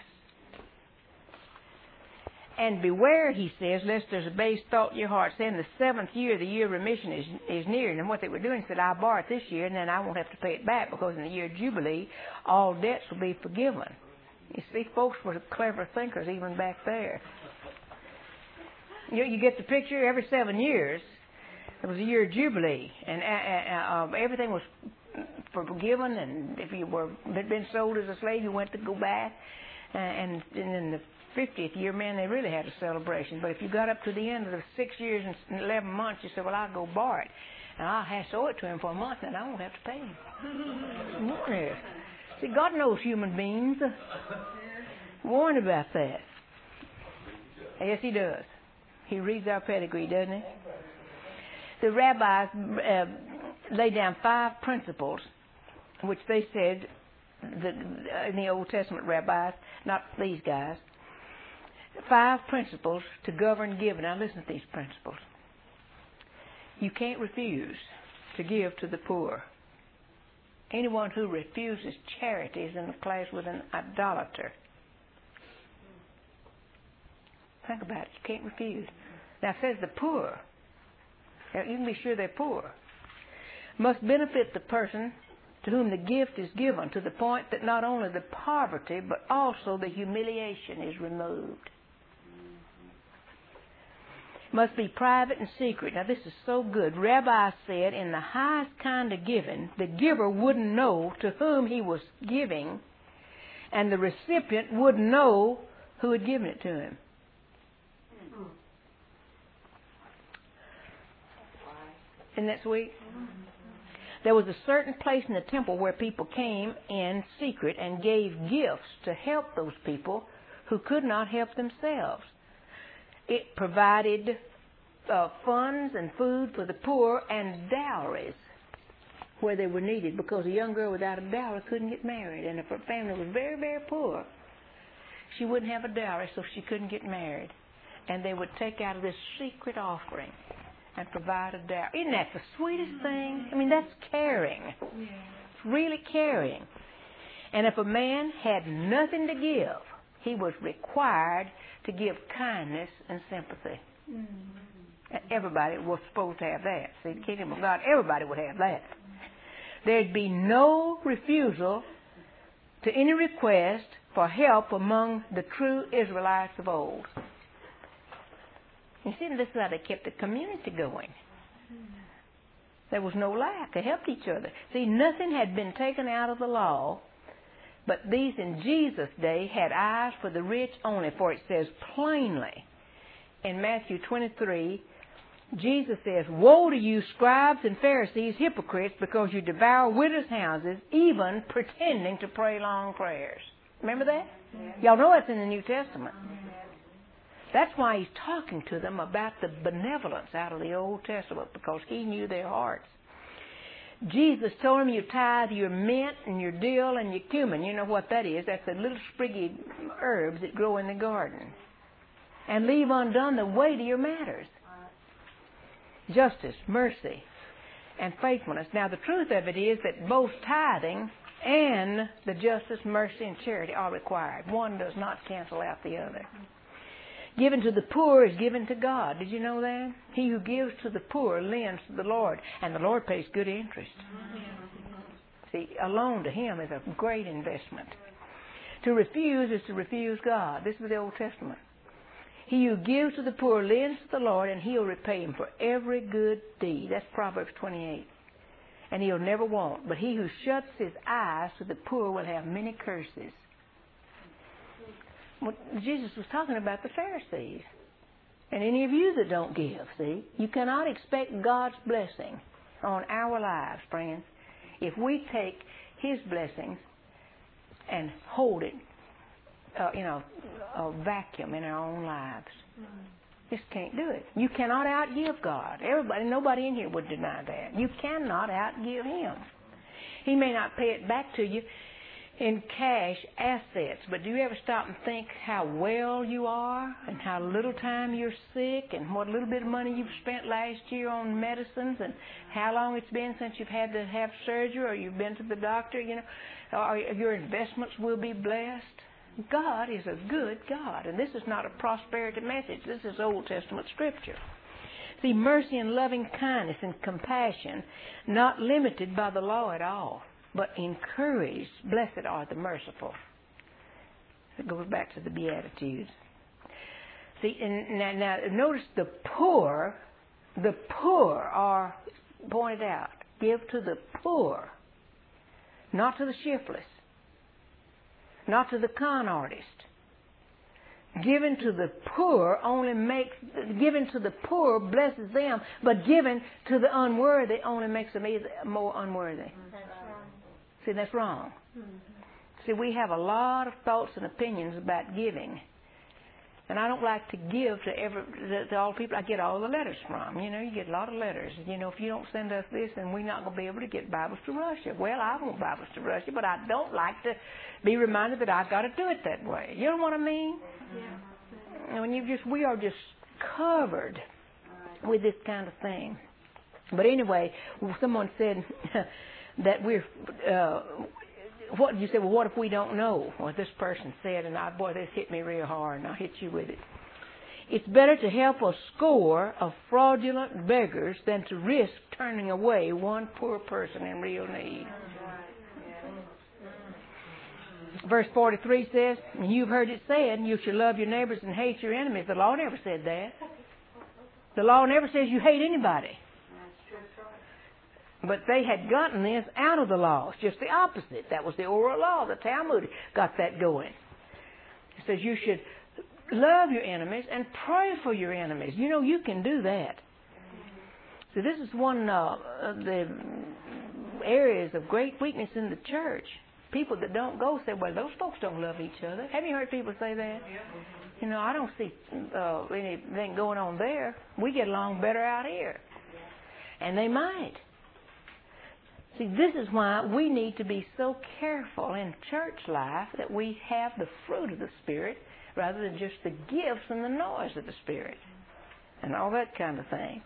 And beware, he says, lest there's a base thought in your heart, saying the seventh year, the year of remission is, is near. And what they were doing, said, I'll borrow it this year, and then I won't have to pay it back, because in the year of Jubilee, all debts will be forgiven. You see, folks were clever thinkers even back there. You, you get the picture. Every seven years, it was a year of Jubilee, and uh, uh, everything was forgiven. And if you were had been sold as a slave, you went to go back. Uh, and, and in the fiftieth year, man, they really had a celebration. But if you got up to the end of the six years and eleven months, you said, well, I'll go borrow it. And I'll have to owe it to him for a month, and I won't have to pay him. Yeah. See, God knows human beings. Warned about that. Yes, he does. He reads our pedigree, doesn't he? The rabbis uh, laid down five principles, which they said, the, in the Old Testament rabbis, not these guys, five principles to govern giving. Now listen to these principles. You can't refuse to give to the poor. Anyone who refuses charity is in the class with an idolater. Think about it. You can't refuse. Now it says the poor. Now, you can be sure they're poor. Must benefit the person to whom the gift is given, to the point that not only the poverty but also the humiliation is removed. Must be private and secret. Now this is so good. Rabbi said in the highest kind of giving, the giver wouldn't know to whom he was giving, and the recipient wouldn't know who had given it to him. Isn't that sweet? There was a certain place in the temple where people came in secret and gave gifts to help those people who could not help themselves. It provided uh, funds and food for the poor and dowries where they were needed, because a young girl without a dowry couldn't get married. And if her family was very, very poor, she wouldn't have a dowry, so she couldn't get married. And they would take out of this secret offering and provide a dowry. Isn't that the sweetest thing? I mean, that's caring. It's really caring. And if a man had nothing to give, he was required to give kindness and sympathy. Mm-hmm. Everybody was supposed to have that. See, the kingdom of God, everybody would have that. There'd be no refusal to any request for help among the true Israelites of old. You see, this is how they kept the community going. There was no lack. They helped each other. See, nothing had been taken out of the law, but these in Jesus' day had eyes for the rich only, for it says plainly in Matthew twenty-three, Jesus says, "Woe to you, scribes and Pharisees, hypocrites, because you devour widows' houses, even pretending to pray long prayers." Remember that? Y'all know that's in the New Testament. That's why he's talking to them about the benevolence out of the Old Testament, because he knew their hearts. Jesus told them you tithe your mint and your dill and your cumin. You know what that is? That's the little spriggy herbs that grow in the garden. And leave undone the weightier matters. Justice, mercy, and faithfulness. Now, the truth of it is that both tithing and the justice, mercy, and charity are required. One does not cancel out the other. Given to the poor is given to God. Did you know that? He who gives to the poor lends to the Lord, and the Lord pays good interest. See, a loan to Him is a great investment. To refuse is to refuse God. This is the Old Testament. He who gives to the poor lends to the Lord, and He'll repay him for every good deed. That's Proverbs twenty-eight. And he'll never want. But he who shuts his eyes to the poor will have many curses. Well, Jesus was talking about the Pharisees. And any of you that don't give, see? You cannot expect God's blessing on our lives, friends, if we take His blessings and hold it, uh, you know, a vacuum in our own lives. Just can't do it. You cannot outgive God. Everybody, nobody in here would deny that. You cannot outgive Him. He may not pay it back to you in cash assets, but do you ever stop and think how well you are and how little time you're sick and what little bit of money you've spent last year on medicines and how long it's been since you've had to have surgery or you've been to the doctor, you know, or your investments will be blessed? God is a good God, and this is not a prosperity message. This is Old Testament Scripture. See, mercy and loving kindness and compassion, not limited by the law at all, but encouraged. Blessed are the merciful. It goes back to the Beatitudes. See, and now, now notice the poor, the poor are pointed out. Give to the poor, not to the shiftless. Not to the con artist. Given to the poor only makes, given to the poor blesses them, but given to the unworthy only makes them more unworthy. That's wrong. See, that's wrong. Mm-hmm. See, we have a lot of thoughts and opinions about giving. And I don't like to give to every to all people I get all the letters from. You know, you get a lot of letters. You know, if you don't send us this, then we're not going to be able to get Bibles to Russia. Well, I want Bibles to Russia, but I don't like to be reminded that I've got to do it that way. You know what I mean? Yeah. When you just, we are just covered with this kind of thing. But anyway, someone said that we're. Uh, What you say? Well, what if we don't know what this person said? And I, boy, this hit me real hard, and I'll hit you with it. It's better to help a score of fraudulent beggars than to risk turning away one poor person in real need. Verse forty-three says, "And you've heard it said, you shall love your neighbors and hate your enemies." The law never said that. The law never says you hate anybody. But they had gotten this out of the law. It's just the opposite. That was the oral law. The Talmud got that going. It says you should love your enemies and pray for your enemies. You know, you can do that. So this is one uh, of the areas of great weakness in the church. People that don't go say, well, those folks don't love each other. Have you heard people say that? You know, I don't see uh, anything going on there. We get along better out here. And they might. See, this is why we need to be so careful in church life that we have the fruit of the Spirit rather than just the gifts and the noise of the Spirit and all that kind of thing.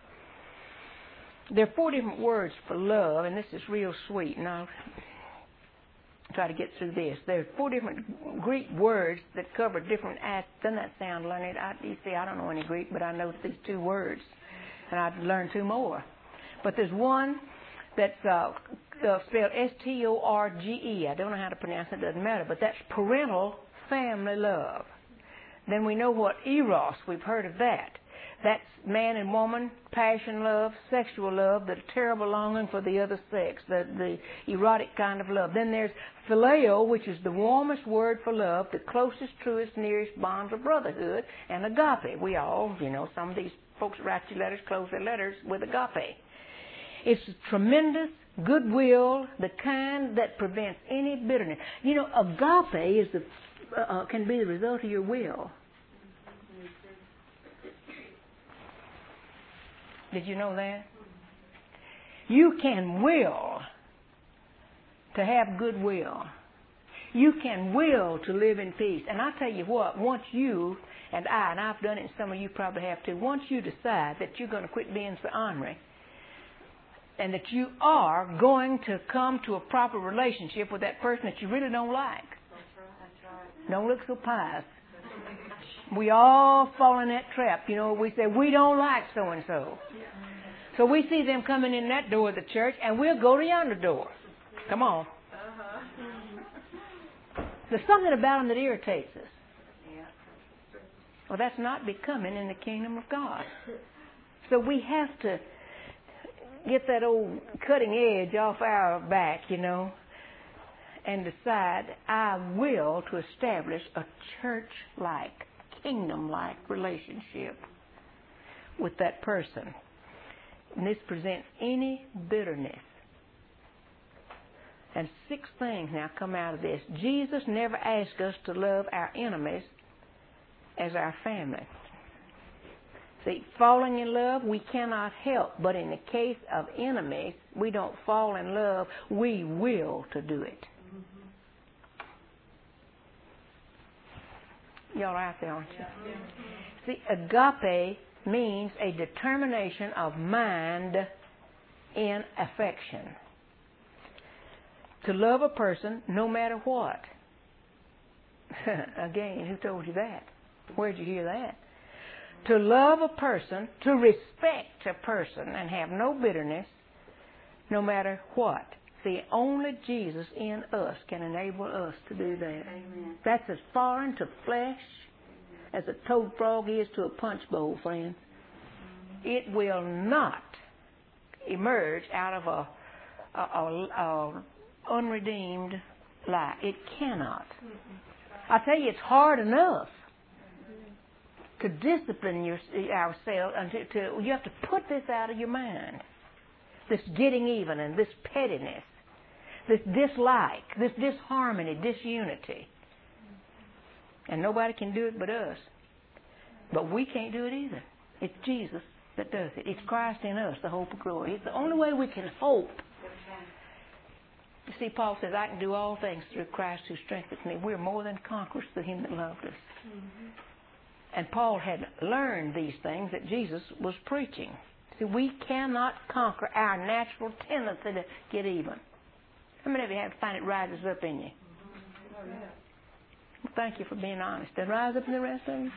There are four different words for love, and this is real sweet. Now, try to get through this. There's four different Greek words that cover different acts. Doesn't that sound learned? I, you see, I don't know any Greek, but I know these two words, and I've learned two more. But there's one that's uh, uh, spelled S T O R G E. I don't know how to pronounce it. Doesn't matter. But that's parental family love. Then we know what eros. We've heard of that. That's man and woman, passion love, sexual love, the terrible longing for the other sex, the, the erotic kind of love. Then there's phileo, which is the warmest word for love, the closest, truest, nearest bonds of brotherhood, and agape. We all, you know, some of these folks write you letters, close their letters with agape. It's tremendous goodwill, the kind that prevents any bitterness. You know, agape is the uh, can be the result of your will. Did you know that? You can will to have goodwill. You can will to live in peace. And I tell you what, once you and I, and I've done it and some of you probably have too, once you decide that you're going to quit being so ornery and that you are going to come to a proper relationship with that person that you really don't like. Don't look so pious. We all fall in that trap. You know, we say, we don't like so-and-so. So we see them coming in that door of the church, and we'll go to yonder door. Come on. There's something about them that irritates us. Well, that's not becoming in the kingdom of God. So we have to get that old cutting edge off our back, you know, and decide, I will to establish a church-like, kingdom-like relationship with that person. And this presents any bitterness. And six things now come out of this. Jesus never asked us to love our enemies as our family. See, falling in love, we cannot help. But in the case of enemies, we don't fall in love. We will to do it. Y'all are out there, aren't you? Yeah. See, agape means a determination of mind in affection. To love a person no matter what. Again, who told you that? Where'd you hear that? To love a person, to respect a person and have no bitterness no matter what. See, only Jesus in us can enable us to do that. Amen. That's as foreign to flesh as a toad frog is to a punch bowl, friends. It will not emerge out of a, a, a, a unredeemed life. It cannot. I tell you, it's hard enough to discipline your, ourselves. And to, to, you have to put this out of your mind. This getting even and this pettiness. This dislike, this disharmony, disunity. And nobody can do it but us. But we can't do it either. It's Jesus that does it. It's Christ in us, the hope of glory. It's the only way we can hope. You see, Paul says, I can do all things through Christ who strengthens me. We're more than conquerors through Him that loved us. Mm-hmm. And Paul had learned these things that Jesus was preaching. See, we cannot conquer our natural tendency to get even. How many of you have to find it rises up in you? Oh, yeah. Well, thank you for being honest. Does it rise up in the rest of you?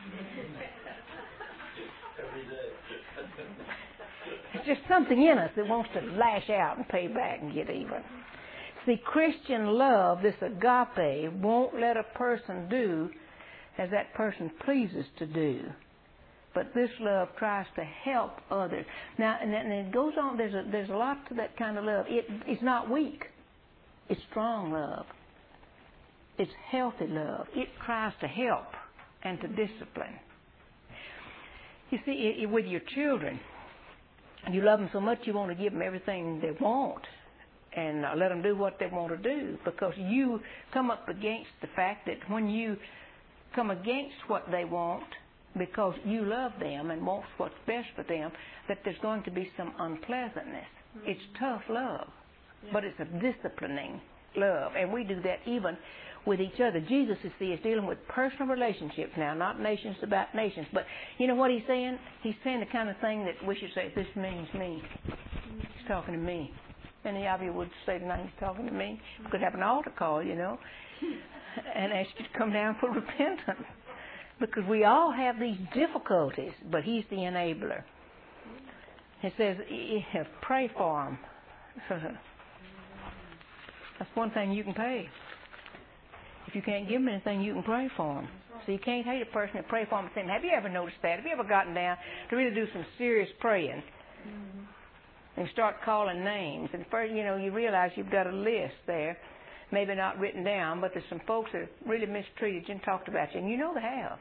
Every day. It's just something in us that wants to lash out and pay back and get even. See, Christian love, this agape, won't let a person do as that person pleases to do. But this love tries to help others. Now, and then it goes on, there's a, there's a lot to that kind of love. It, it's not weak. It's strong love. It's healthy love. It tries to help and to discipline. You see, it, it, with your children, you love them so much you want to give them everything they want and uh, let them do what they want to do, because you come up against the fact that when you come against what they want because you love them and want what's best for them, that there's going to be some unpleasantness. Mm-hmm. It's tough love. Yeah. But it's a disciplining love. And we do that even with each other. Jesus, you see, is dealing with personal relationships now, not nations about nations. But you know what he's saying? He's saying the kind of thing that we should say, this means me. He's talking to me. Any of you would say tonight he's talking to me. We could have an altar call, you know, and ask you to come down for repentance. Because we all have these difficulties, but he's the enabler. It says, pray for them. That's one thing you can pay. If you can't give them anything, you can pray for them. So you can't hate a person and pray for them and say, have you ever noticed that? Have you ever gotten down to really do some serious praying? Mm-hmm. And start calling names. And first, you know, you realize you've got a list there, maybe not written down, but there's some folks that have really mistreated you and talked about you. And you know they have.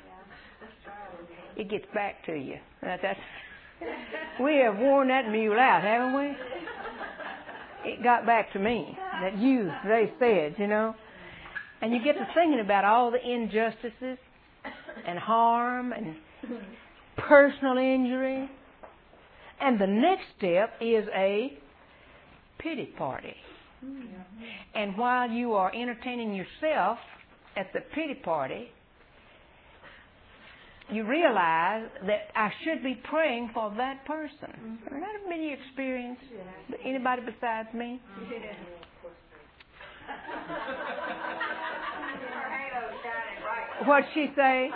It gets back to you. That, that's, we have worn that mule out, haven't we? It got back to me. That you, they said, you know. And you get to thinking about all the injustices and harm and personal injury. And the next step is a pity party. And while you are entertaining yourself at the pity party, you realize that I should be praying for that person. Has that been your experience? Anybody besides me? What'd she say?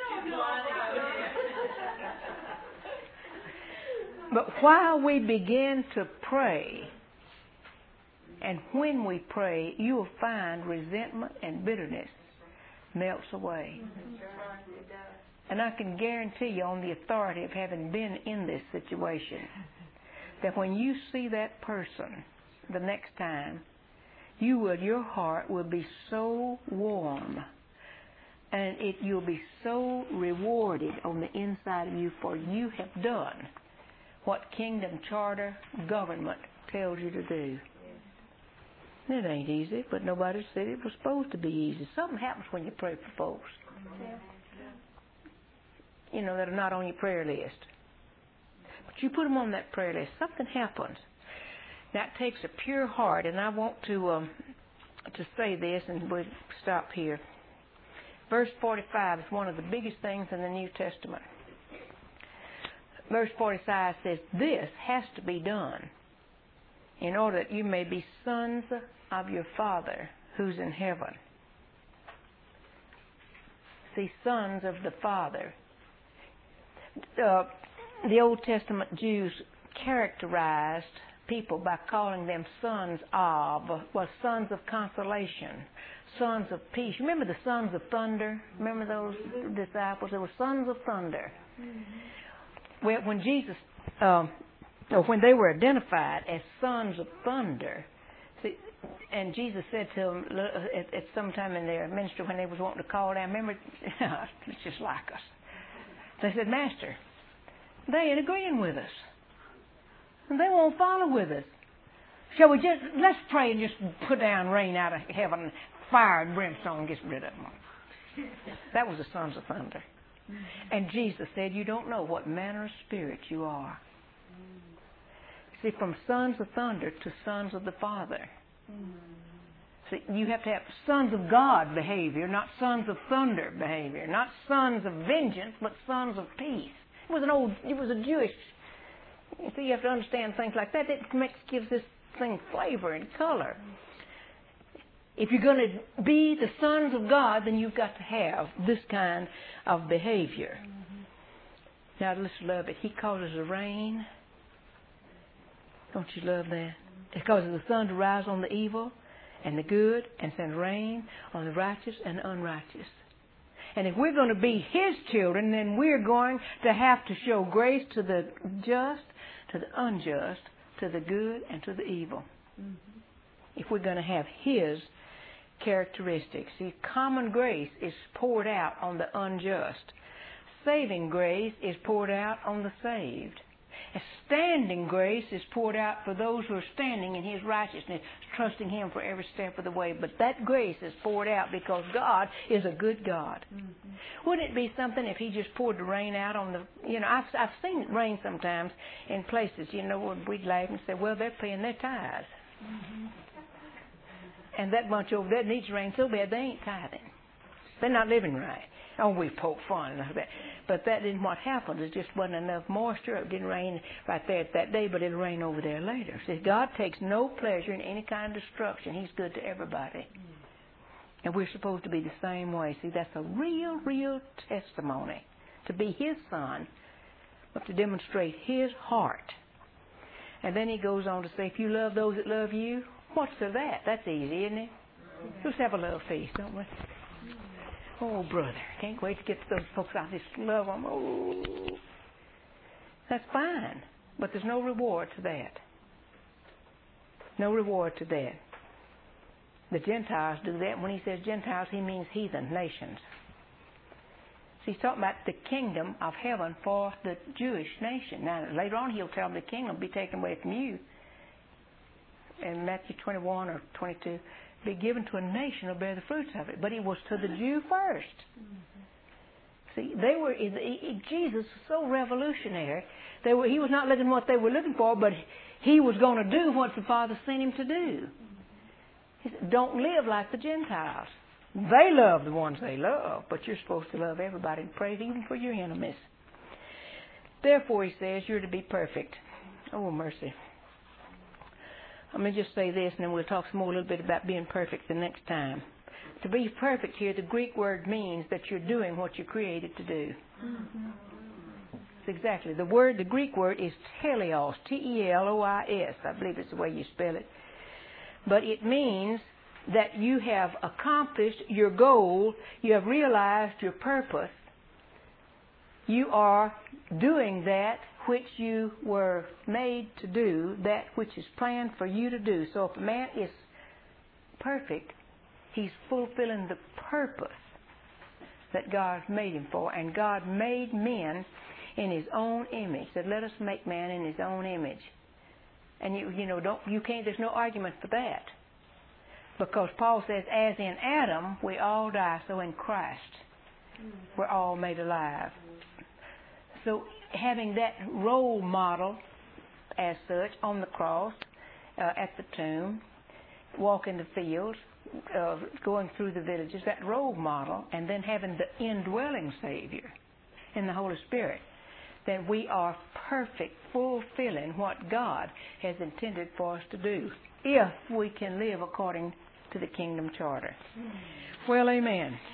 But while we begin to pray, and when we pray, you will find resentment and bitterness melts away. And I can guarantee you on the authority of having been in this situation, that when you see that person the next time, you will, your heart will be so warm, and it you'll be so rewarded on the inside of you, for you have done what Kingdom Charter government tells you to do. It ain't easy, but nobody said it was supposed to be easy. Something happens when you pray for folks, you know, that are not on your prayer list. But you put them on that prayer list, something happens. That takes a pure heart, and I want to um, to say this, and we'll stop here. Verse forty-five is one of the biggest things in the New Testament. Verse forty-five says, this has to be done in order that you may be sons of your Father who's in heaven. See, sons of the Father. Uh, the Old Testament Jews characterized people by calling them sons of, well, sons of consolation, sons of peace. Remember the sons of thunder? Remember those disciples? They were sons of thunder. Mm-hmm. Well, when Jesus, um, or when they were identified as sons of thunder, see, and Jesus said to them at, at some time in their ministry when they was wanting to call down, remember, it's just like us. They said, Master, they ain't agreeing with us. And they won't follow with us. Shall we just, let's pray and just put down rain out of heaven, fire and brimstone and get rid of them. That was the sons of thunder. And Jesus said, you don't know what manner of spirit you are. See, from sons of thunder to sons of the Father. See, you have to have sons of God behavior, not sons of thunder behavior. Not sons of vengeance, but sons of peace. It was an old, it was a Jewish. You see, you have to understand things like that. It makes, gives this thing flavor and color. If you're going to be the sons of God, then you've got to have this kind of behavior. Mm-hmm. Now, let's love it. He causes the rain. Don't you love that? He causes the sun to rise on the evil and the good, and send rain on the righteous and unrighteous. And if we're going to be His children, then we're going to have to show grace to the just, to the unjust, to the good, and to the evil. Mm-hmm. If we're going to have His characteristics. See, common grace is poured out on the unjust. Saving grace is poured out on the saved. And standing grace is poured out for those who are standing in His righteousness, trusting Him for every step of the way. But that grace is poured out because God is a good God. Mm-hmm. Wouldn't it be something if He just poured the rain out on the, you know, I've, I've seen rain sometimes in places, you know, where we'd laugh and say, well, they're paying their tithes. Mm-hmm. And that bunch over there needs rain so bad they ain't tithing. They're not living right. Oh, we poke fun and all that. But that isn't what happened. It just wasn't enough moisture. It didn't rain right there at that day, but it'll rain over there later. See, God takes no pleasure in any kind of destruction. He's good to everybody. And we're supposed to be the same way. See, that's a real, real testimony. To be His son, but to demonstrate His heart. And then He goes on to say, if you love those that love you, what's to that? That's easy, isn't it? Let's have a love feast, don't we? Oh, brother, can't wait to get to those folks. I just love them. Oh, that's fine, but there's no reward to that. No reward to that. The Gentiles do that. When He says Gentiles, He means heathen nations. So He's talking about the kingdom of heaven for the Jewish nation. Now, later on, He'll tell them the kingdom will be taken away from you. In Matthew twenty-one or twenty-two, be given to a nation to bear the fruits of it. But it was to the Jew first. Mm-hmm. See, they were it, it, Jesus was so revolutionary. They were. He was not looking what they were looking for, but He was going to do what the Father sent Him to do. He said, "Don't live like the Gentiles. They love the ones they love, but you're supposed to love everybody and pray even for your enemies. Therefore," He says, "you're to be perfect." Oh, mercy. Let me just say this, and then we'll talk some more a little bit about being perfect the next time. To be perfect here, the Greek word means that you're doing what you're created to do. Mm-hmm. It's exactly. The word, the Greek word is teleos, T E L O I S. I believe it's the way you spell it. But it means that you have accomplished your goal, you have realized your purpose. You are doing that which you were made to do, that which is planned for you to do. So if a man is perfect, he's fulfilling the purpose that God made him for. And God made men in His own image. He said, let us make man in His own image. And you, you know, don't you can't. There's no argument for that, because Paul says, as in Adam we all die, so in Christ we're all made alive. So having that role model as such on the cross, uh, at the tomb, walking the fields, uh, going through the villages, that role model, and then having the indwelling Savior in the Holy Spirit, then we are perfect, fulfilling what God has intended for us to do, if we can live according to the kingdom charter. Well, amen.